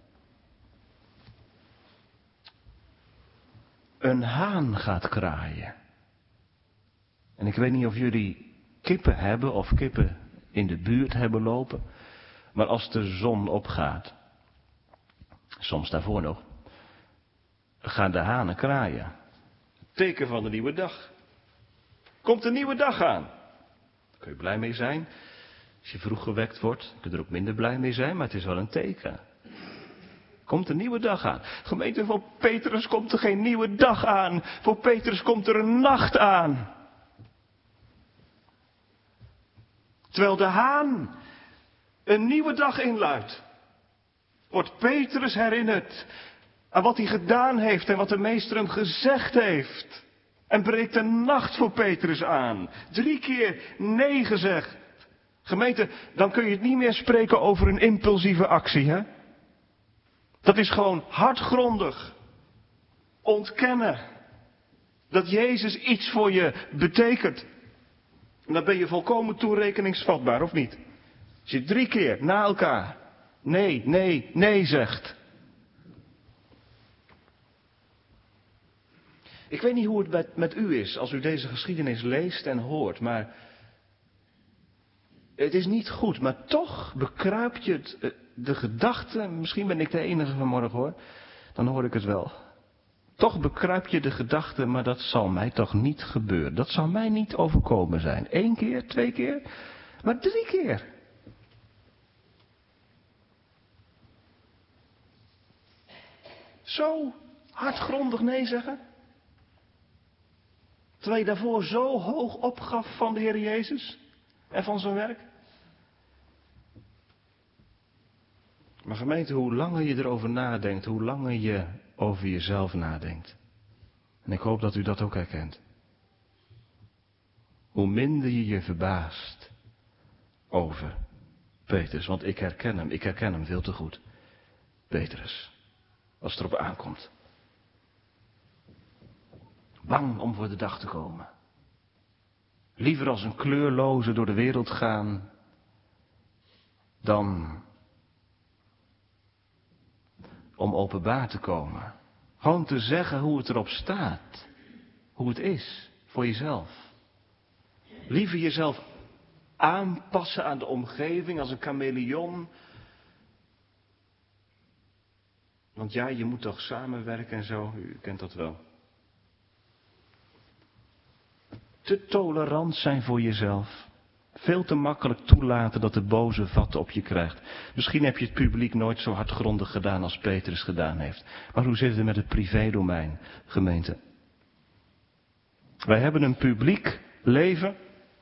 Een haan gaat kraaien. En ik weet niet of jullie kippen hebben of kippen in de buurt hebben lopen. Maar als de zon opgaat, soms daarvoor nog, gaan de hanen kraaien. Teken van de nieuwe dag. Komt een nieuwe dag aan. Daar kun je blij mee zijn. Als je vroeg gewekt wordt, kun je er ook minder blij mee zijn, maar het is wel een teken. Komt een nieuwe dag aan. Gemeente, voor Petrus komt er geen nieuwe dag aan. Voor Petrus komt er een nacht aan. Terwijl de haan een nieuwe dag inluidt, wordt Petrus herinnerd aan wat hij gedaan heeft en wat de meester hem gezegd heeft. En breekt een nacht voor Petrus aan. Drie keer nee gezegd. Gemeente, dan kun je het niet meer spreken over een impulsieve actie, hè? Dat is gewoon hardgrondig ontkennen dat Jezus iets voor je betekent. En dan ben je volkomen toerekeningsvatbaar, of niet? Als je drie keer na elkaar nee, nee, nee zegt. Ik weet niet hoe het met, met u is als u deze geschiedenis leest en hoort, maar het is niet goed, maar toch bekruipt je het, de gedachte, misschien ben ik de enige vanmorgen hoor, dan hoor ik het wel. Toch bekruip je de gedachte, maar dat zal mij toch niet gebeuren. Dat zal mij niet overkomen zijn. Eén keer, twee keer, maar drie keer. Zo hardgrondig nee zeggen. Terwijl je daarvoor zo hoog opgaf van de Heer Jezus en van zijn werk. Maar gemeente, hoe langer je erover nadenkt, hoe langer je over jezelf nadenkt. En ik hoop dat u dat ook herkent. Hoe minder je je verbaast over Petrus. Want ik herken hem, ik herken hem veel te goed. Petrus, als het erop aankomt. Bang om voor de dag te komen. Liever als een kleurloze door de wereld gaan dan om openbaar te komen. Gewoon te zeggen hoe het erop staat. Hoe het is voor jezelf. Liever jezelf aanpassen aan de omgeving als een chameleon. Want ja, je moet toch samenwerken en zo. U kent dat wel. Te tolerant zijn voor jezelf. Veel te makkelijk toelaten dat de boze vat op je krijgt. Misschien heb je het publiek nooit zo hardgrondig gedaan als Petrus gedaan heeft. Maar hoe zit het met het privédomein, gemeente? Wij hebben een publiek leven.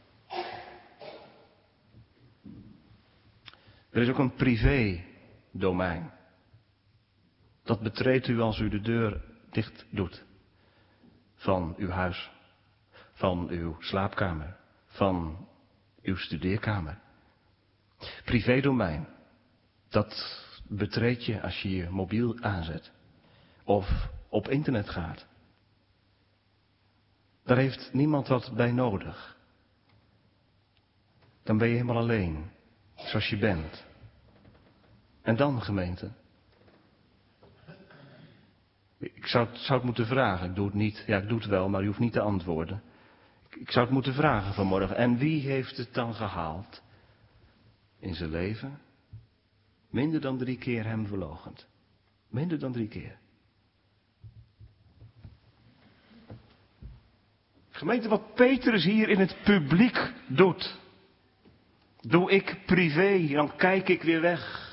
Er is ook een privédomein. Dat betreedt u als u de deur dicht doet. Van uw huis. Van uw slaapkamer. Van uw studeerkamer. Privédomein. Dat betreed je als je je mobiel aanzet. Of op internet gaat. Daar heeft niemand wat bij nodig. Dan ben je helemaal alleen. Zoals je bent. En dan, gemeente. Ik zou het, zou het moeten vragen. Ik doe het niet. Ja, ik doe het wel, maar u hoeft niet te antwoorden. Ik, ik zou het moeten vragen vanmorgen. En wie heeft het dan gehaald? In zijn leven? Minder dan drie keer hem verloochend. Minder dan drie keer. Gemeente, wat Petrus hier in het publiek doet, doe ik privé, dan kijk ik weer weg.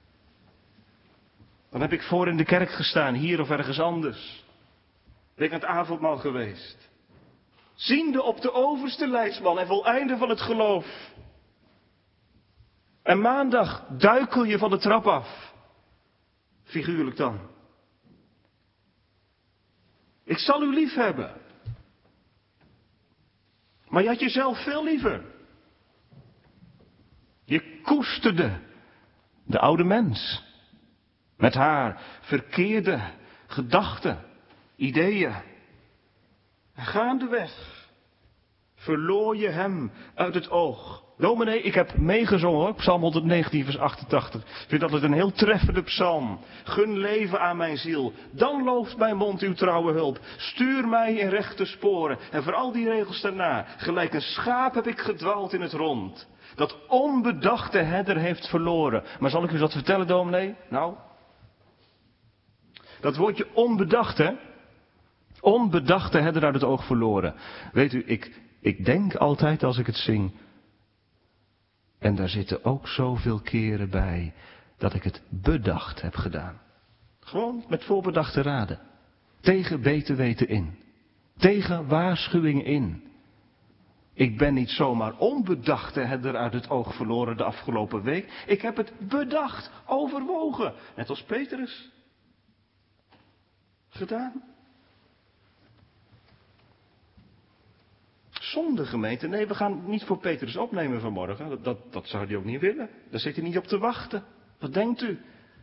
Dan heb ik voor in de kerk gestaan, hier of ergens anders. Ben ik aan het avondmaal geweest. Ziende op de overste leidsman en voleinde van het geloof. En maandag duikel je van de trap af. Figuurlijk dan. Ik zal u lief hebben. Maar je had jezelf veel liever. Je koesterde de oude mens. Met haar verkeerde gedachten, ideeën. En gaandeweg verloor je hem uit het oog. Dominee, ik heb meegezongen hoor, Psalm honderdnegentien vers achtentachtig. Ik vind dat het een heel treffende psalm. Gun leven aan mijn ziel. Dan looft mijn mond uw trouwe hulp. Stuur mij in rechte sporen. En voor al die regels daarna. Gelijk een schaap heb ik gedwaald in het rond. Dat onbedachte herder heeft verloren. Maar zal ik u wat vertellen, dominee? Nou, dat woordje onbedacht, hè? Onbedachte herder uit het oog verloren. Weet u, ik, ik denk altijd als ik het zing. En daar zitten ook zoveel keren bij dat ik het bedacht heb gedaan. Gewoon met voorbedachte raden. Tegen beter weten in. Tegen waarschuwing in. Ik ben niet zomaar onbedachte herder uit het oog verloren de afgelopen week. Ik heb het bedacht, overwogen. Net als Petrus. Gedaan. Zonde, gemeente. Nee, we gaan niet voor Petrus opnemen vanmorgen. Dat, dat, dat zou hij ook niet willen. Daar zit hij niet op te wachten. Wat denkt u?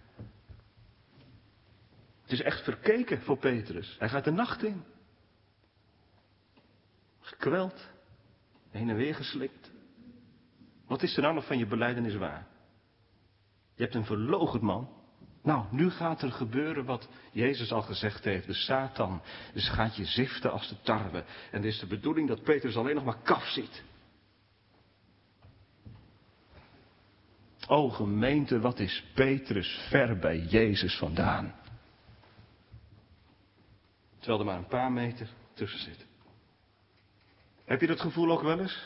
Het is echt verkeken voor Petrus. Hij gaat de nacht in. Gekweld. Heen en weer geslikt. Wat is er nou nog van je belijdenis waar? Je hebt hem verloochend, man. Nou, nu gaat er gebeuren wat Jezus al gezegd heeft. De Satan dus gaat je ziften als de tarwe. En het is de bedoeling dat Petrus alleen nog maar kaf ziet. O gemeente, wat is Petrus ver bij Jezus vandaan. Terwijl er maar een paar meter tussen zit. Heb je dat gevoel ook wel eens?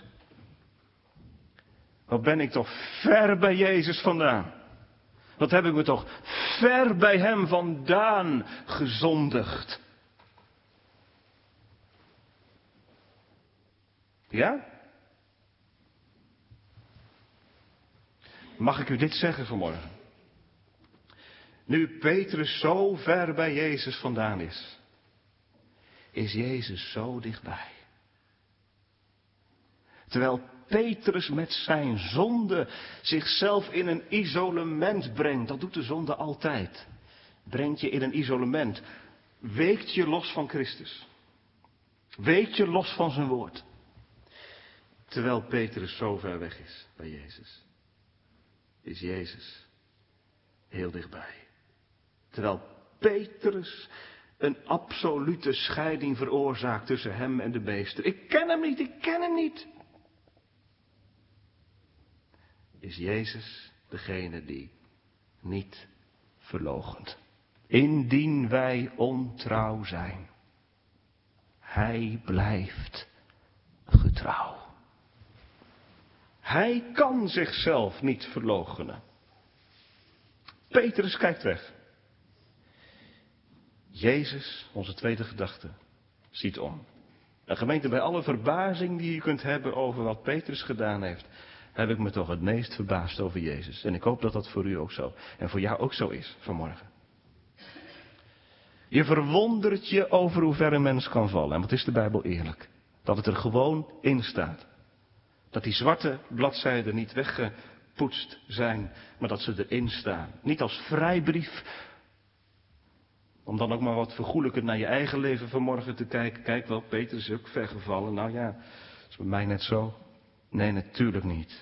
Wat ben ik toch ver bij Jezus vandaan. Wat heb ik me toch ver bij hem vandaan gezondigd. Ja? Mag ik u dit zeggen vanmorgen? Nu Petrus zo ver bij Jezus vandaan is, is Jezus zo dichtbij. Terwijl Petrus met zijn zonde zichzelf in een isolement brengt. Dat doet de zonde altijd. Brengt je in een isolement. Weekt je los van Christus. Weekt je los van zijn woord. Terwijl Petrus zo ver weg is bij Jezus. Is Jezus heel dichtbij. Terwijl Petrus een absolute scheiding veroorzaakt tussen hem en de meester. Ik ken hem niet, ik ken hem niet. Is Jezus degene die niet verloochent. Indien wij ontrouw zijn. Hij blijft getrouw. Hij kan zichzelf niet verloochenen. Petrus kijkt weg. Jezus, onze tweede gedachte, ziet om. En gemeente, bij alle verbazing die je kunt hebben over wat Petrus gedaan heeft, heb ik me toch het meest verbaasd over Jezus. En ik hoop dat dat voor u ook zo en voor jou ook zo is vanmorgen. Je verwondert je over hoe ver een mens kan vallen. En wat is de Bijbel eerlijk? Dat het er gewoon in staat. Dat die zwarte bladzijden niet weggepoetst zijn, maar dat ze erin staan. Niet als vrijbrief, om dan ook maar wat vergoelijkend naar je eigen leven vanmorgen te kijken. Kijk wel, Peter is ook ver gevallen. Nou ja, dat is bij mij net zo. Nee, natuurlijk niet.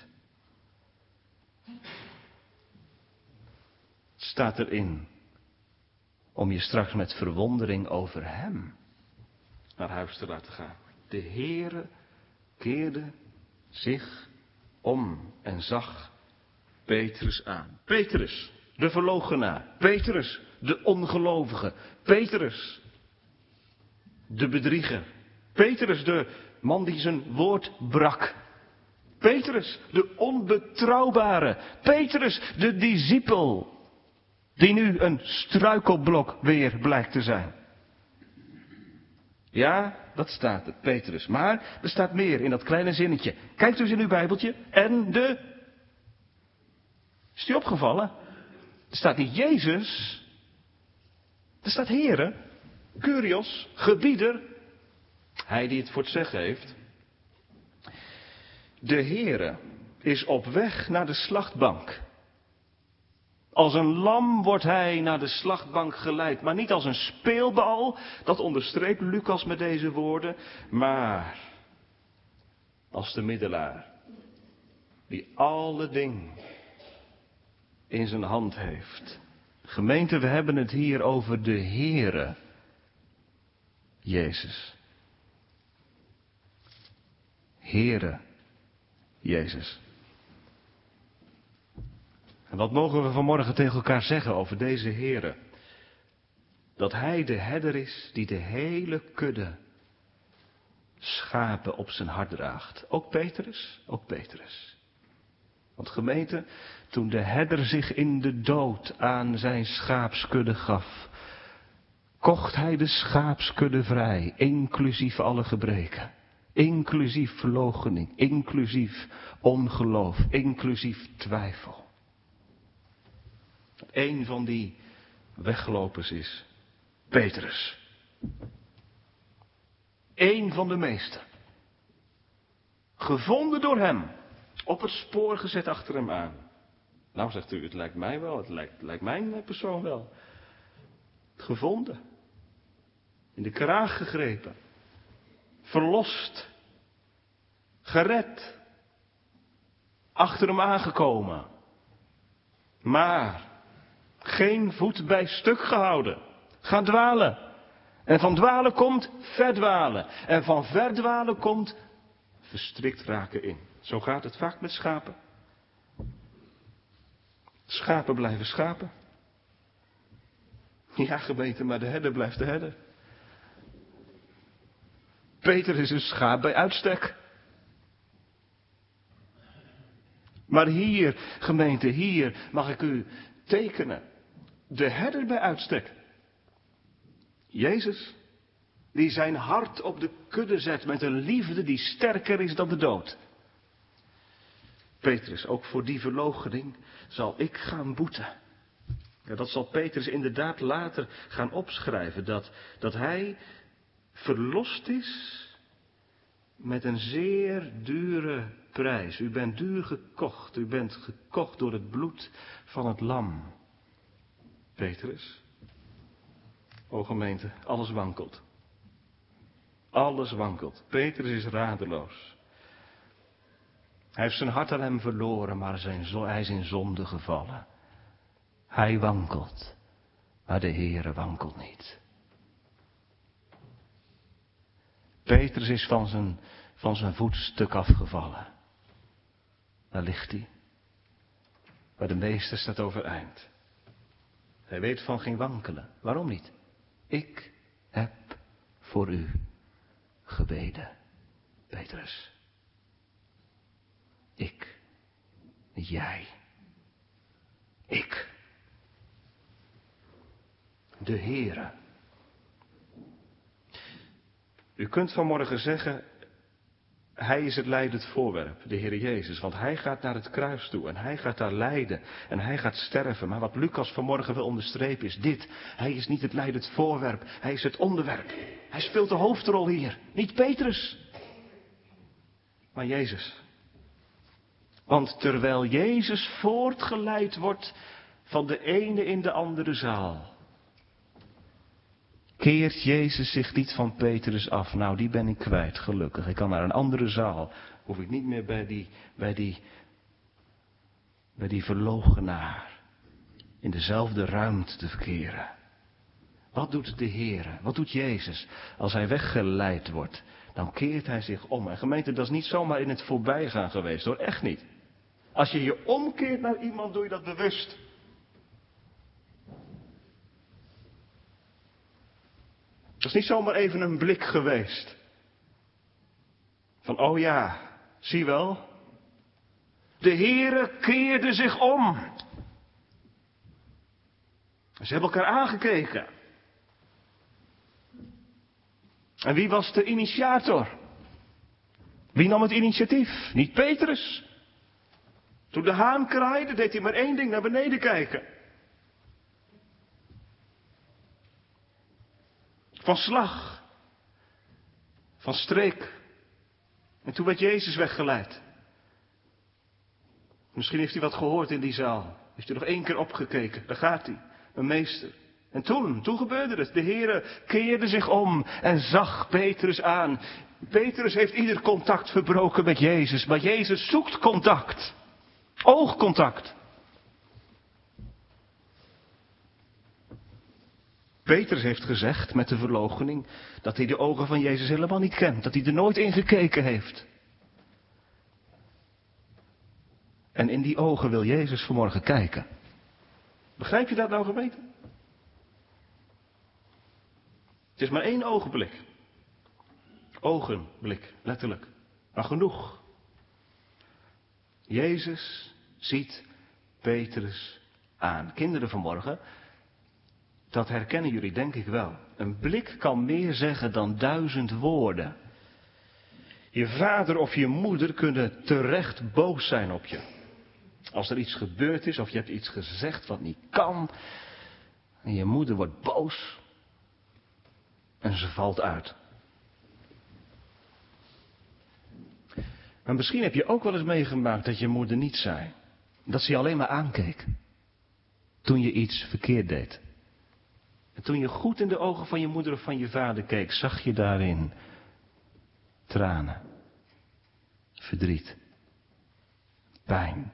Het staat erin om je straks met verwondering over hem naar huis te laten gaan. De Heere keerde zich om en zag Petrus aan. Petrus, de verloochenaar. Petrus, de ongelovige. Petrus, de bedrieger. Petrus, de man die zijn woord brak. Petrus, de onbetrouwbare. Petrus, de discipel. Die nu een struikelblok weer blijkt te zijn. Ja, dat staat er, Petrus. Maar er staat meer in dat kleine zinnetje. Kijkt u eens in uw Bijbeltje. En de... Is die opgevallen? Er staat niet Jezus. Er staat Heere. Kurios, gebieder, hij die het voor het zeggen heeft. De Heere is op weg naar de slachtbank. Als een lam wordt hij naar de slachtbank geleid, maar niet als een speelbal, dat onderstreept Lucas met deze woorden, maar als de middelaar, die alle dingen in zijn hand heeft. Gemeente, we hebben het hier over de Heere Jezus. Heere Jezus. En wat mogen we vanmorgen tegen elkaar zeggen over deze Heere? Dat Hij de herder is die de hele kudde schapen op zijn hart draagt. Ook Petrus, ook Petrus. Want gemeente, toen de herder zich in de dood aan zijn schaapskudde gaf, kocht hij de schaapskudde vrij, inclusief alle gebreken. Inclusief verloochening, inclusief ongeloof, inclusief twijfel. Eén van die weglopers is Petrus. Eén van de meesten. Gevonden door hem. Op het spoor gezet achter hem aan. Nou zegt u, het lijkt mij wel, het lijkt, het lijkt mijn persoon wel. Gevonden. In de kraag gegrepen. Verlost. Gered. Achter hem aangekomen. Maar geen voet bij stuk gehouden. Ga dwalen. En van dwalen komt verdwalen. En van verdwalen komt verstrikt raken in. Zo gaat het vaak met schapen. Schapen blijven schapen. Ja, gemeente, maar de herder blijft de herder. Peter is een schaap bij uitstek. Maar hier, gemeente, hier mag ik u tekenen. De herder bij uitstek. Jezus, die zijn hart op de kudde zet met een liefde die sterker is dan de dood. Petrus, ook voor die verloochening zal ik gaan boeten. Ja, dat zal Petrus inderdaad later gaan opschrijven. Dat, dat hij verlost is met een zeer dure prijs. U bent duur gekocht. U bent gekocht door het bloed van het lam. Petrus. O gemeente, alles wankelt. Alles wankelt. Petrus is radeloos. Hij heeft zijn hart aan hem verloren, maar zijn, hij is in zonde gevallen. Hij wankelt, maar de Heere wankelt niet. Petrus is van zijn, van zijn voetstuk afgevallen. Daar ligt hij. Maar de meester staat overeind. Hij weet van geen wankelen. Waarom niet? Ik heb voor u gebeden, Petrus. Ik. Niet jij. Ik. De Heere. U kunt vanmorgen zeggen, Hij is het lijdend voorwerp, de Heer Jezus. Want Hij gaat naar het kruis toe en Hij gaat daar lijden en Hij gaat sterven. Maar wat Lucas vanmorgen wil onderstrepen is dit. Hij is niet het lijdend voorwerp, Hij is het onderwerp. Hij speelt de hoofdrol hier. Niet Petrus, maar Jezus. Want terwijl Jezus voortgeleid wordt van de ene in de andere zaal, keert Jezus zich niet van Petrus af. Nou, die ben ik kwijt, gelukkig. Ik kan naar een andere zaal. Hoef ik niet meer bij die, bij die, bij die verloochenaar in dezelfde ruimte te verkeren. Wat doet de Heer? Wat doet Jezus? Als hij weggeleid wordt, dan keert hij zich om. En gemeente, dat is niet zomaar in het voorbijgaan geweest, hoor. Echt niet. Als je je omkeert naar iemand, doe je dat bewust. Dat is niet zomaar even een blik geweest. Van, oh ja, zie wel. De Heere keerde zich om. Ze hebben elkaar aangekeken. En wie was de initiator? Wie nam het initiatief? Niet Petrus. Toen de haan kraaide, deed hij maar één ding, naar beneden kijken. van slag, van streek. En toen werd Jezus weggeleid. Misschien heeft hij wat gehoord in die zaal. Heeft hij nog één keer opgekeken. Daar gaat hij, mijn meester. En toen, toen gebeurde het. De Heere keerde zich om en zag Petrus aan. Petrus heeft ieder contact verbroken met Jezus. Maar Jezus zoekt contact. Oogcontact. Petrus heeft gezegd met de verloochening dat hij de ogen van Jezus helemaal niet kent. Dat hij er nooit in gekeken heeft. En in die ogen wil Jezus vanmorgen kijken. Begrijp je dat nou, gemeente? Het is maar één ogenblik. Ogenblik, letterlijk. Maar genoeg. Jezus ziet Petrus aan. Kinderen vanmorgen, dat herkennen jullie denk ik wel. Een blik kan meer zeggen dan duizend woorden. Je vader of je moeder kunnen terecht boos zijn op je. Als er iets gebeurd is of je hebt iets gezegd wat niet kan. En je moeder wordt boos. En ze valt uit. Maar misschien heb je ook wel eens meegemaakt dat je moeder niet zei. Dat ze je alleen maar aankeek. Toen je iets verkeerd deed. En toen je goed in de ogen van je moeder of van je vader keek, zag je daarin tranen. Verdriet. Pijn.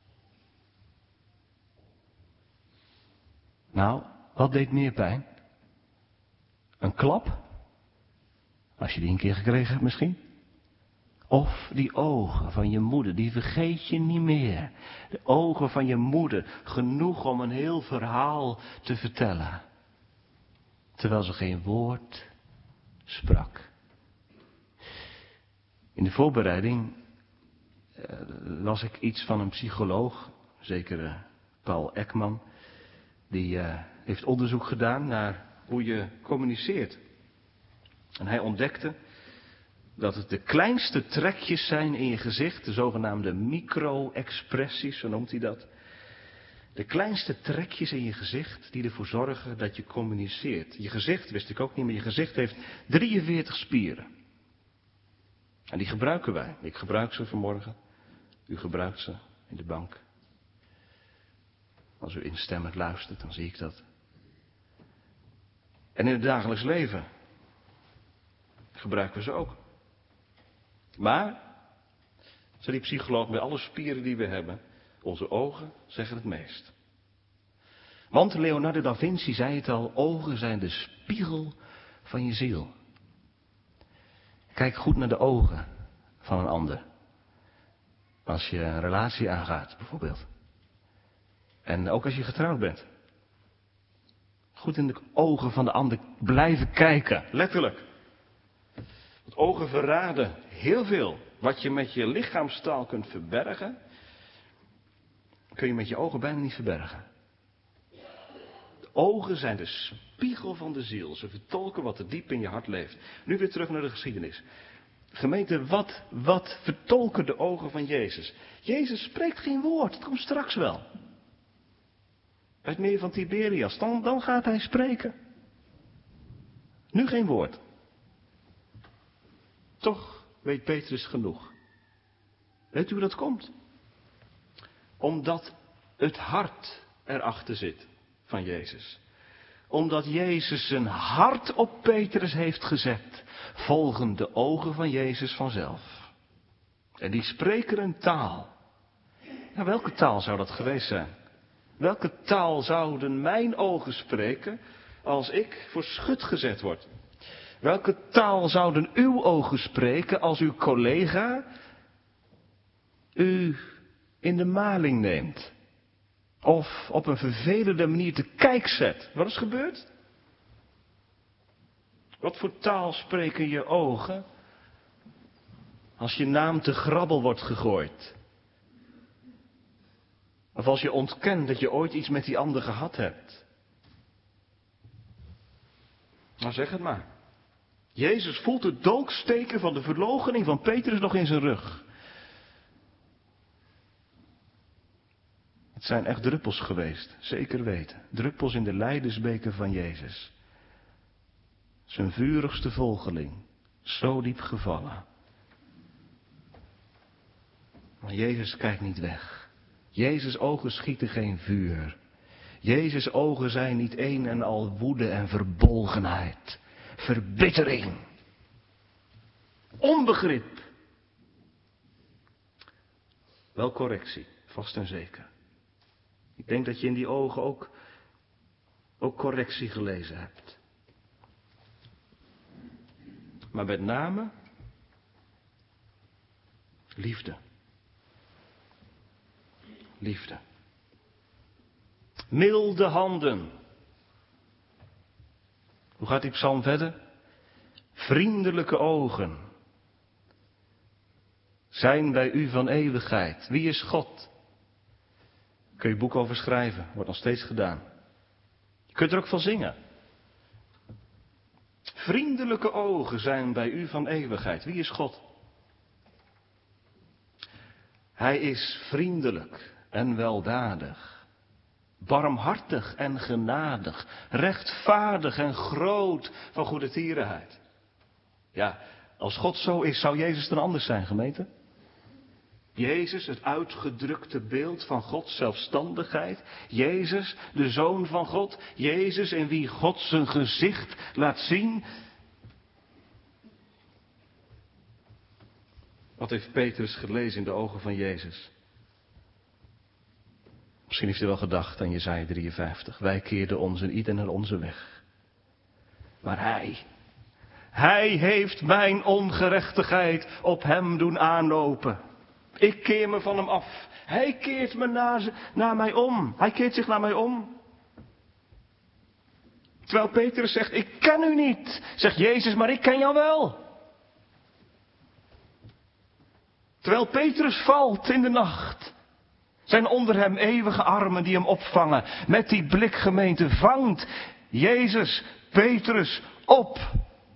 Nou, wat deed meer pijn? Een klap? Als je die een keer gekregen hebt misschien? Of die ogen van je moeder, die vergeet je niet meer. De ogen van je moeder, genoeg om een heel verhaal te vertellen. Terwijl ze geen woord sprak. In de voorbereiding uh, las ik iets van een psycholoog, zeker uh, Paul Ekman. Die uh, heeft onderzoek gedaan naar hoe je communiceert. En hij ontdekte dat het de kleinste trekjes zijn in je gezicht, de zogenaamde micro-expressies, zo noemt hij dat. De kleinste trekjes in je gezicht die ervoor zorgen dat je communiceert. Je gezicht, wist ik ook niet, maar je gezicht heeft drieënveertig spieren. En die gebruiken wij. Ik gebruik ze vanmorgen. U gebruikt ze in de bank. Als u instemmend luistert, dan zie ik dat. En in het dagelijks leven gebruiken we ze ook. Maar, zei die psycholoog, met alle spieren die we hebben, onze ogen zeggen het meest. Want Leonardo da Vinci zei het al, ogen zijn de spiegel van je ziel. Kijk goed naar de ogen van een ander. Als je een relatie aangaat, bijvoorbeeld. En ook als je getrouwd bent. Goed in de ogen van de ander blijven kijken, letterlijk. Want ogen verraden heel veel. Wat je met je lichaamstaal kunt verbergen, kun je met je ogen bijna niet verbergen. De ogen zijn de spiegel van de ziel. Ze vertolken wat er diep in je hart leeft. Nu weer terug naar de geschiedenis. Gemeente, wat, wat vertolken de ogen van Jezus? Jezus spreekt geen woord, het komt straks wel. Bij het meer van Tiberias, dan, dan gaat hij spreken. Nu geen woord. Toch weet Petrus genoeg. Weet u hoe dat komt? Omdat het hart erachter zit van Jezus. Omdat Jezus zijn hart op Petrus heeft gezet, volgen de ogen van Jezus vanzelf. En die spreken een taal. Nou, welke taal zou dat geweest zijn? Welke taal zouden mijn ogen spreken als ik voor schut gezet word? Welke taal zouden uw ogen spreken als uw collega u in de maling neemt? Of op een vervelende manier te kijk zet? Wat is gebeurd? Wat voor taal spreken je ogen als je naam te grabbel wordt gegooid? Of als je ontkent dat je ooit iets met die ander gehad hebt? Nou, zeg het maar. Jezus voelt het dolksteken van de verloochening van Petrus nog in zijn rug. Het zijn echt druppels geweest, zeker weten. Druppels in de lijdensbeker van Jezus. Zijn vurigste volgeling. Zo diep gevallen. Maar Jezus kijkt niet weg. Jezus' ogen schieten geen vuur. Jezus' ogen zijn niet een en al woede en verbolgenheid. Verbittering. Onbegrip. Wel correctie, vast en zeker. Ik denk dat je in die ogen ook, ook correctie gelezen hebt. Maar met name liefde. Liefde. Milde handen. Hoe gaat die psalm verder? Vriendelijke ogen zijn bij u van eeuwigheid. Wie is God? Kun je boek over schrijven, wordt nog steeds gedaan. Je kunt er ook van zingen. Vriendelijke ogen zijn bij u van eeuwigheid. Wie is God? Hij is vriendelijk en weldadig, barmhartig en genadig, rechtvaardig en groot van goede tierenheid. Ja, als God zo is, zou Jezus dan anders zijn, gemeente? Jezus, het uitgedrukte beeld van Gods zelfstandigheid. Jezus, de Zoon van God. Jezus, in wie God zijn gezicht laat zien. Wat heeft Petrus gelezen in de ogen van Jezus? Misschien heeft hij wel gedacht aan Jesaja drieënvijftig. Wij keerden ons en ieder naar onze weg. Maar hij, hij heeft mijn ongerechtigheid op hem doen aanlopen. Ik keer me van hem af. Hij keert me naar, naar mij om. Hij keert zich naar mij om. Terwijl Petrus zegt, ik ken u niet. Zegt Jezus, maar ik ken jou wel. Terwijl Petrus valt in de nacht. Zijn onder hem eeuwige armen die hem opvangen. Met die blik, gemeente, vangt Jezus Petrus op.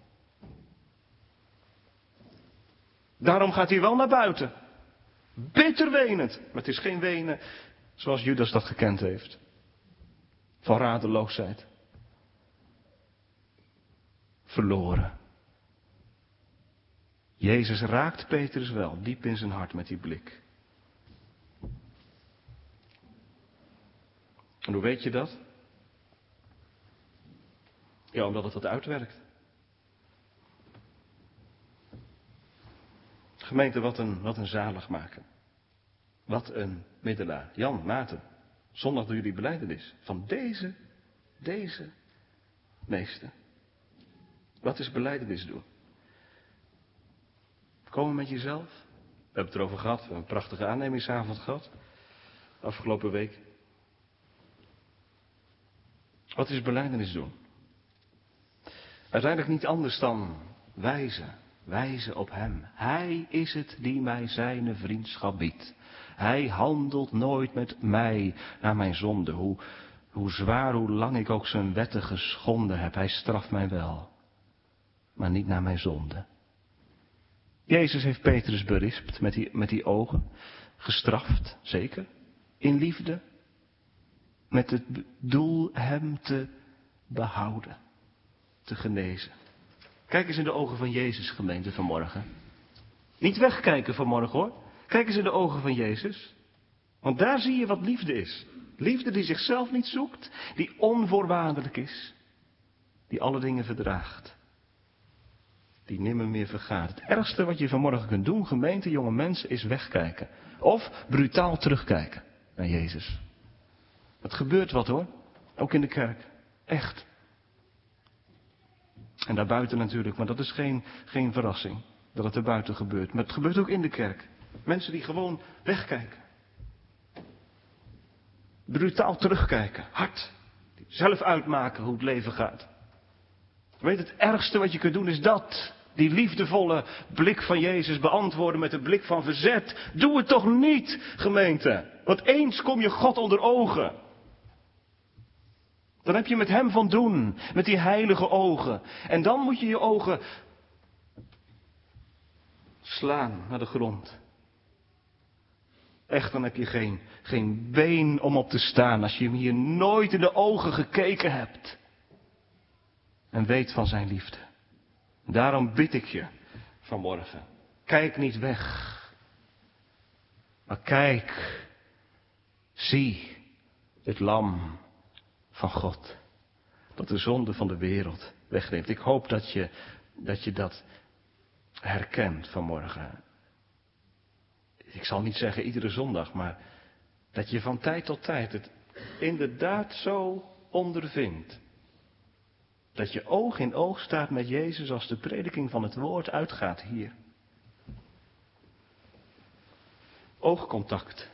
Daarom gaat hij wel naar buiten. Bitter wenend. Maar het is geen wenen zoals Judas dat gekend heeft. Van radeloosheid. Verloren. Jezus raakt Petrus wel diep in zijn hart met die blik. En hoe weet je dat? Ja, omdat het wat uitwerkt. Gemeente, wat een, wat een zaligmaker. Wat een middelaar. Jan, Maarten, zondag door jullie belijdenis. Van deze, deze meester. Wat is belijdenis doen? Komen met jezelf. We hebben het erover gehad. We hebben een prachtige aannemingsavond gehad. Afgelopen week. Wat is belijdenis doen? Uiteindelijk niet anders dan wijzen. Wijzen op hem. Hij is het die mij zijn vriendschap biedt. Hij handelt nooit met mij naar mijn zonde. Hoe, hoe zwaar, hoe lang ik ook zijn wetten geschonden heb. Hij straft mij wel. Maar niet naar mijn zonde. Jezus heeft Petrus berispt met die, met die ogen. Gestraft, zeker. In liefde. Met het doel hem te behouden. Te genezen. Kijk eens in de ogen van Jezus, gemeente, vanmorgen. Niet wegkijken vanmorgen, hoor. Kijk eens in de ogen van Jezus. Want daar zie je wat liefde is. Liefde die zichzelf niet zoekt. Die onvoorwaardelijk is. Die alle dingen verdraagt. Die nimmer meer vergaat. Het ergste wat je vanmorgen kunt doen, gemeente, jonge mensen, is wegkijken. Of brutaal terugkijken naar Jezus. Het gebeurt wat, hoor. Ook in de kerk. Echt. En daarbuiten natuurlijk, maar dat is geen, geen verrassing. Dat het erbuiten gebeurt. Maar het gebeurt ook in de kerk. Mensen die gewoon wegkijken. Brutaal terugkijken. Hard. Die zelf uitmaken hoe het leven gaat. Weet, het ergste wat je kunt doen is dat. Die liefdevolle blik van Jezus beantwoorden met een blik van verzet. Doe het toch niet, gemeente. Want eens kom je God onder ogen. Dan heb je met hem van doen. Met die heilige ogen. En dan moet je je ogen slaan naar de grond. Echt, dan heb je geen, geen been om op te staan. Als je hem hier nooit in de ogen gekeken hebt. en weet van zijn liefde. Daarom bid ik je vanmorgen, kijk niet weg, maar kijk, zie het lam van God, dat de zonde van de wereld wegneemt. Ik hoop dat je dat, je dat herkent vanmorgen. Ik zal niet zeggen iedere zondag, maar dat je van tijd tot tijd het inderdaad zo ondervindt. Dat je oog in oog staat met Jezus als de prediking van het woord uitgaat hier. Oogcontact.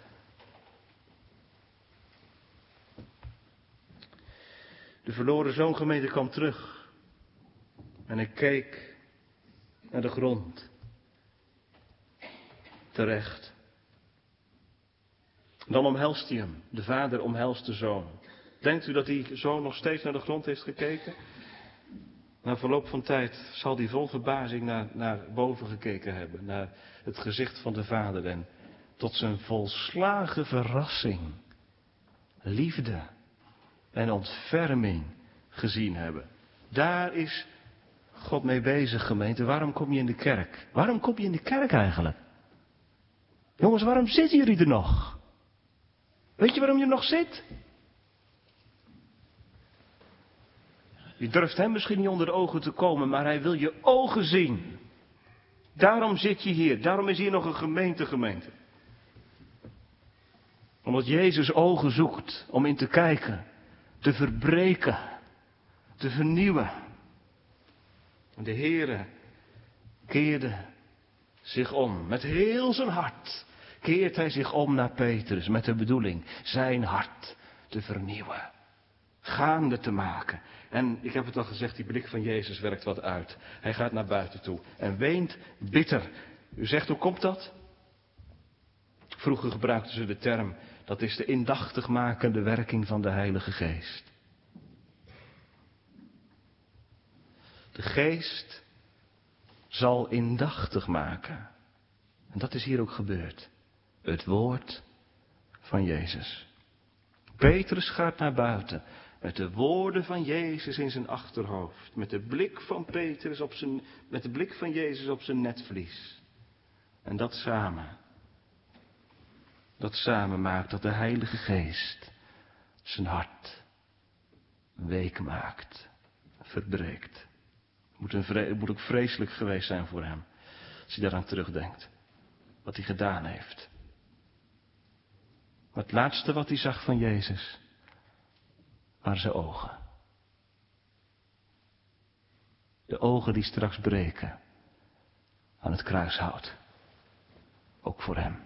De verloren zoongemeente kwam terug. En ik keek naar de grond. Terecht. Dan omhelst hij hem. De vader omhelst de zoon. Denkt u dat die zoon nog steeds naar de grond heeft gekeken? Na verloop van tijd zal hij vol verbazing naar, naar boven gekeken hebben. Naar het gezicht van de vader. En tot zijn volslagen verrassing liefde en ontferming gezien hebben. Daar is God mee bezig, gemeente. Waarom kom je in de kerk? Waarom kom je in de kerk eigenlijk? Jongens, waarom zitten jullie er nog? Weet je waarom je nog zit? Je durft hem misschien niet onder de ogen te komen, maar hij wil je ogen zien. Daarom zit je hier. Daarom is hier nog een gemeente, gemeente. Omdat Jezus ogen zoekt om in te kijken, te verbreken, te vernieuwen. En de Heere keerde zich om. Met heel zijn hart keert hij zich om naar Petrus. Met de bedoeling zijn hart te vernieuwen. Gaande te maken. En ik heb het al gezegd, die blik van Jezus werkt wat uit. Hij gaat naar buiten toe en weent bitter. U zegt, hoe komt dat? Vroeger gebruikten ze de term, dat is de indachtig makende werking van de Heilige Geest. De Geest zal indachtig maken. En dat is hier ook gebeurd. Het woord van Jezus. Petrus gaat naar buiten met de woorden van Jezus in zijn achterhoofd. Met de blik van Petrus op zijn, met de blik van Jezus op zijn netvlies. En dat samen, dat samen maakt dat de Heilige Geest zijn hart week maakt, verbreekt. Het moet, een vre- het moet ook vreselijk geweest zijn voor hem, als hij daaraan terugdenkt. Wat hij gedaan heeft. Maar het laatste wat hij zag van Jezus waren zijn ogen. De ogen die straks breken aan het kruishout. Ook voor hem.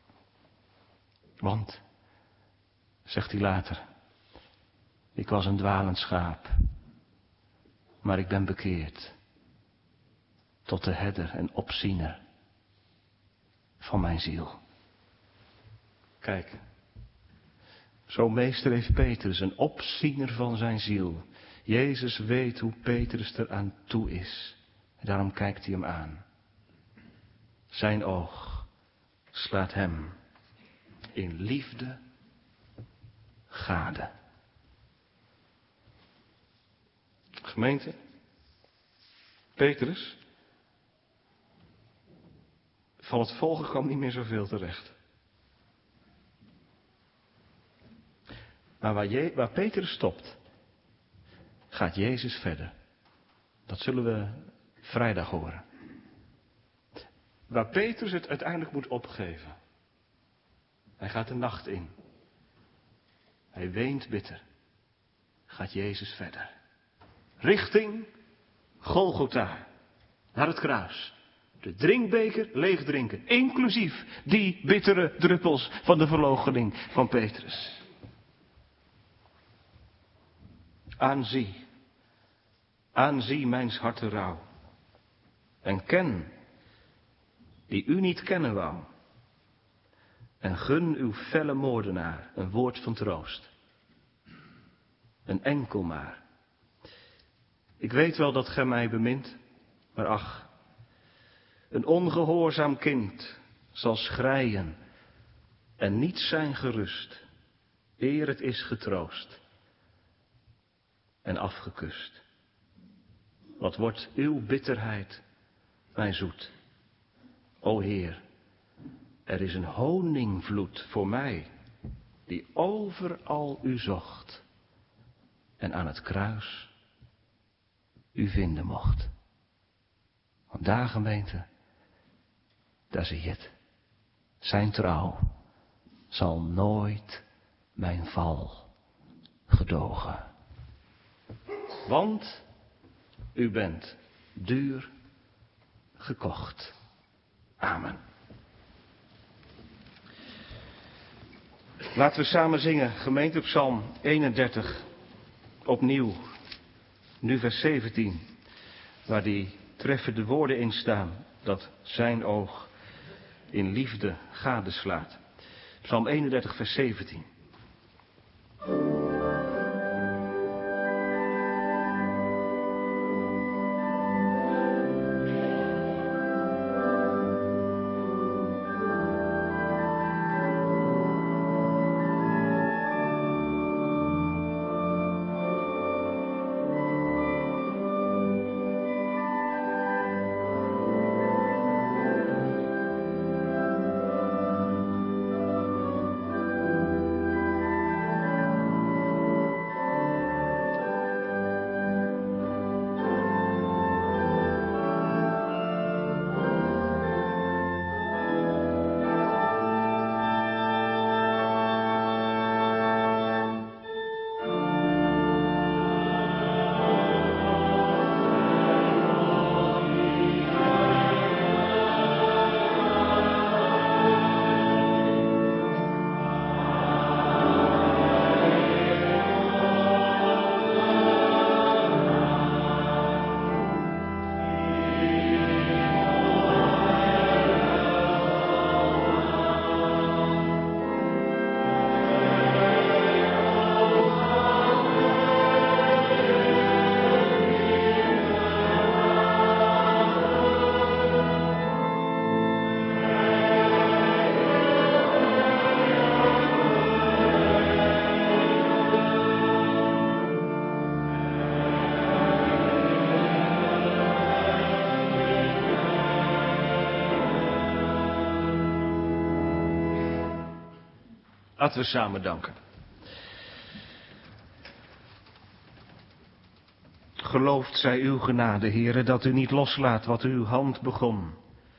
Want, zegt hij later, ik was een dwalend schaap, maar ik ben bekeerd tot de herder en opziener van mijn ziel. Kijk, zo'n meester heeft Petrus, een opziener van zijn ziel. Jezus weet hoe Petrus eraan toe is. En daarom kijkt hij hem aan. Zijn oog slaat hem in liefde gade. Gemeente, Petrus, van het volgen kwam niet meer zoveel terecht. Maar waar, Je- waar Petrus stopt, gaat Jezus verder. Dat zullen we vrijdag horen. Waar Petrus het uiteindelijk moet opgeven. Hij gaat de nacht in. Hij weent bitter. Gaat Jezus verder. Richting Golgotha. Naar het kruis. De drinkbeker leeg drinken. Inclusief die bittere druppels van de verloochening van Petrus. Aanzie. Aanzie mijns harte rouw. En ken die u niet kennen wou. En gun uw felle moordenaar een woord van troost. Een enkel maar. Ik weet wel dat gij mij bemint, maar ach, een ongehoorzaam kind zal schreien en niet zijn gerust, eer het is getroost en afgekust. wat wordt uw bitterheid mij zoet. O Heer, er is een honingvloed voor mij, die overal u zocht en aan het kruis u vinden mocht. Want daar, gemeente, daar zie je het. Zijn trouw zal nooit mijn val gedogen. Want u bent duur gekocht. Amen. Laten we samen zingen, gemeentepsalm eenendertig, opnieuw. Nu vers zeventien, waar die treffende woorden in staan, dat zijn oog in liefde gadeslaat. Psalm eenendertig, vers zeventien. Laten we samen danken. Geloofd zij uw genade, Heere, dat u niet loslaat wat uw hand begon.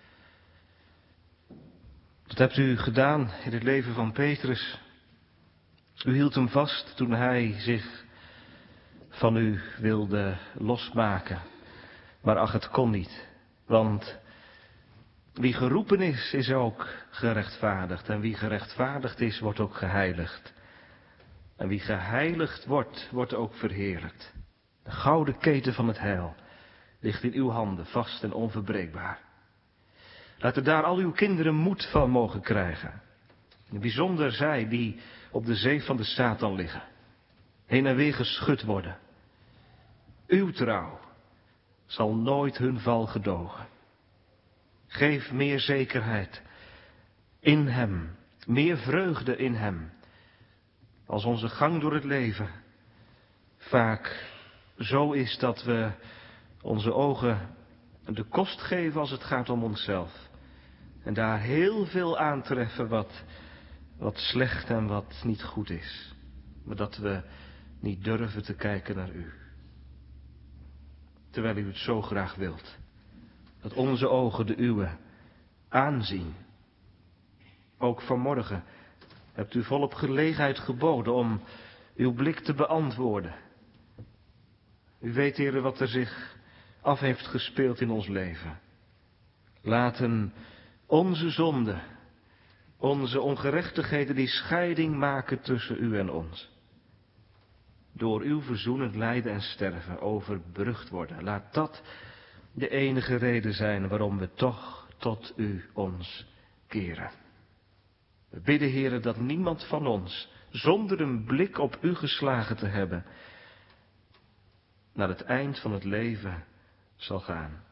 Dat hebt u gedaan in het leven van Petrus. U hield hem vast toen hij zich van u wilde losmaken. Maar ach, het kon niet, want wie geroepen is, is ook gerechtvaardigd. En wie gerechtvaardigd is, wordt ook geheiligd. En wie geheiligd wordt, wordt ook verheerlijkt. De gouden keten van het heil ligt in uw handen, vast en onverbreekbaar. Laten daar al uw kinderen moed van mogen krijgen. En bijzonder zij die op de zee van de Satan liggen. Heen en weer geschud worden. Uw trouw zal nooit hun val gedogen. Geef meer zekerheid in hem, meer vreugde in hem, als onze gang door het leven vaak zo is dat we onze ogen de kost geven als het gaat om onszelf. En daar heel veel aantreffen wat, wat slecht en wat niet goed is. Maar dat we niet durven te kijken naar u. Terwijl u het zo graag wilt. Dat onze ogen de uwe aanzien. Ook vanmorgen hebt u volop gelegenheid geboden om uw blik te beantwoorden. U weet, Heere, wat er zich af heeft gespeeld in ons leven. Laten onze zonden, onze ongerechtigheden die scheiding maken tussen u en ons, door uw verzoenend lijden en sterven overbrugd worden. Laat dat de enige reden zijn waarom we toch tot u ons keren. We bidden, Heere, dat niemand van ons, zonder een blik op u geslagen te hebben, naar het eind van het leven zal gaan.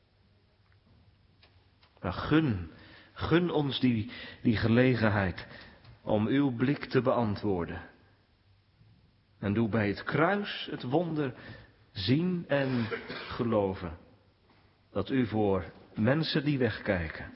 Maar gun, gun ons die, die gelegenheid om uw blik te beantwoorden. En doe bij het kruis het wonder zien en geloven dat u voor mensen die wegkijken,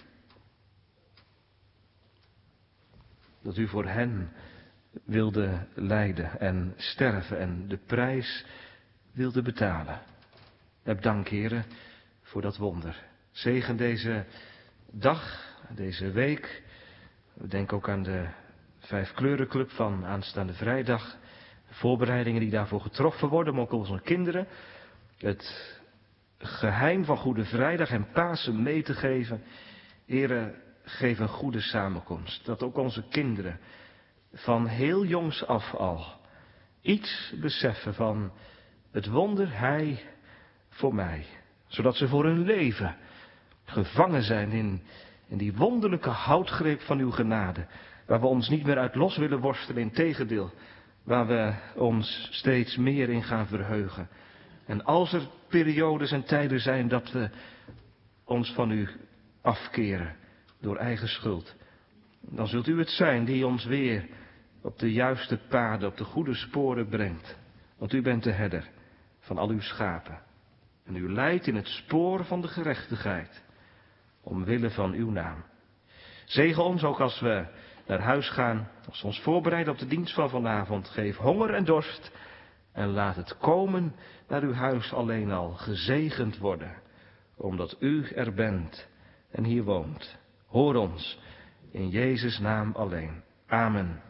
dat u voor hen wilde lijden en sterven en de prijs wilde betalen. Heb dank, Heere, voor dat wonder. Zegen deze dag, deze week. We denken ook aan de Vijfkleurenclub van aanstaande vrijdag. De voorbereidingen die daarvoor getroffen worden, maar ook onze kinderen. Het geheim van Goede Vrijdag en Pasen mee te geven. Heere, geef een goede samenkomst. Dat ook onze kinderen van heel jongs af al iets beseffen van het wonder Hij voor mij. Zodat ze voor hun leven gevangen zijn in, in die wonderlijke houtgreep van uw genade. Waar we ons niet meer uit los willen worstelen, integendeel. Waar we ons steeds meer in gaan verheugen. En als er periodes en tijden zijn dat we ons van u afkeren door eigen schuld, dan zult u het zijn die ons weer op de juiste paden, op de goede sporen brengt. Want u bent de herder van al uw schapen. En u leidt in het spoor van de gerechtigheid, omwille van uw naam. Zegen ons ook als we naar huis gaan, als we ons voorbereiden op de dienst van vanavond. Geef honger en dorst en laat het komen naar uw huis alleen al gezegend worden, omdat u er bent en hier woont. Hoor ons in Jezus' naam alleen. Amen.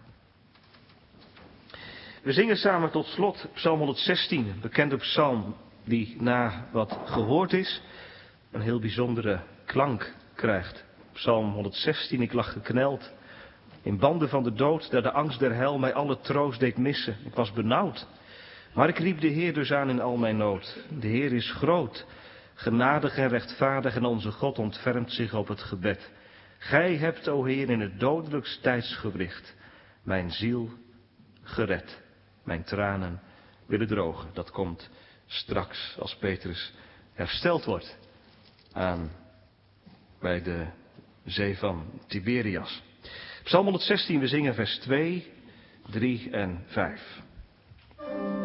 We zingen samen tot slot Psalm honderdzestien, een bekende psalm die na wat gehoord is een heel bijzondere klank krijgt. Psalm honderdzestien, ik lag gekneld in banden van de dood, daar de angst der hel mij alle troost deed missen. Ik was benauwd, maar ik riep de Heer dus aan in al mijn nood. De Heer is groot, genadig en rechtvaardig en onze God ontfermt zich op het gebed. Gij hebt, o Heer, in het dodelijkst tijdsgewricht mijn ziel gered. Mijn tranen willen drogen. Dat komt straks als Petrus hersteld wordt aan bij de zee van Tiberias. Psalm honderdzestien, we zingen vers twee, drie en vijf.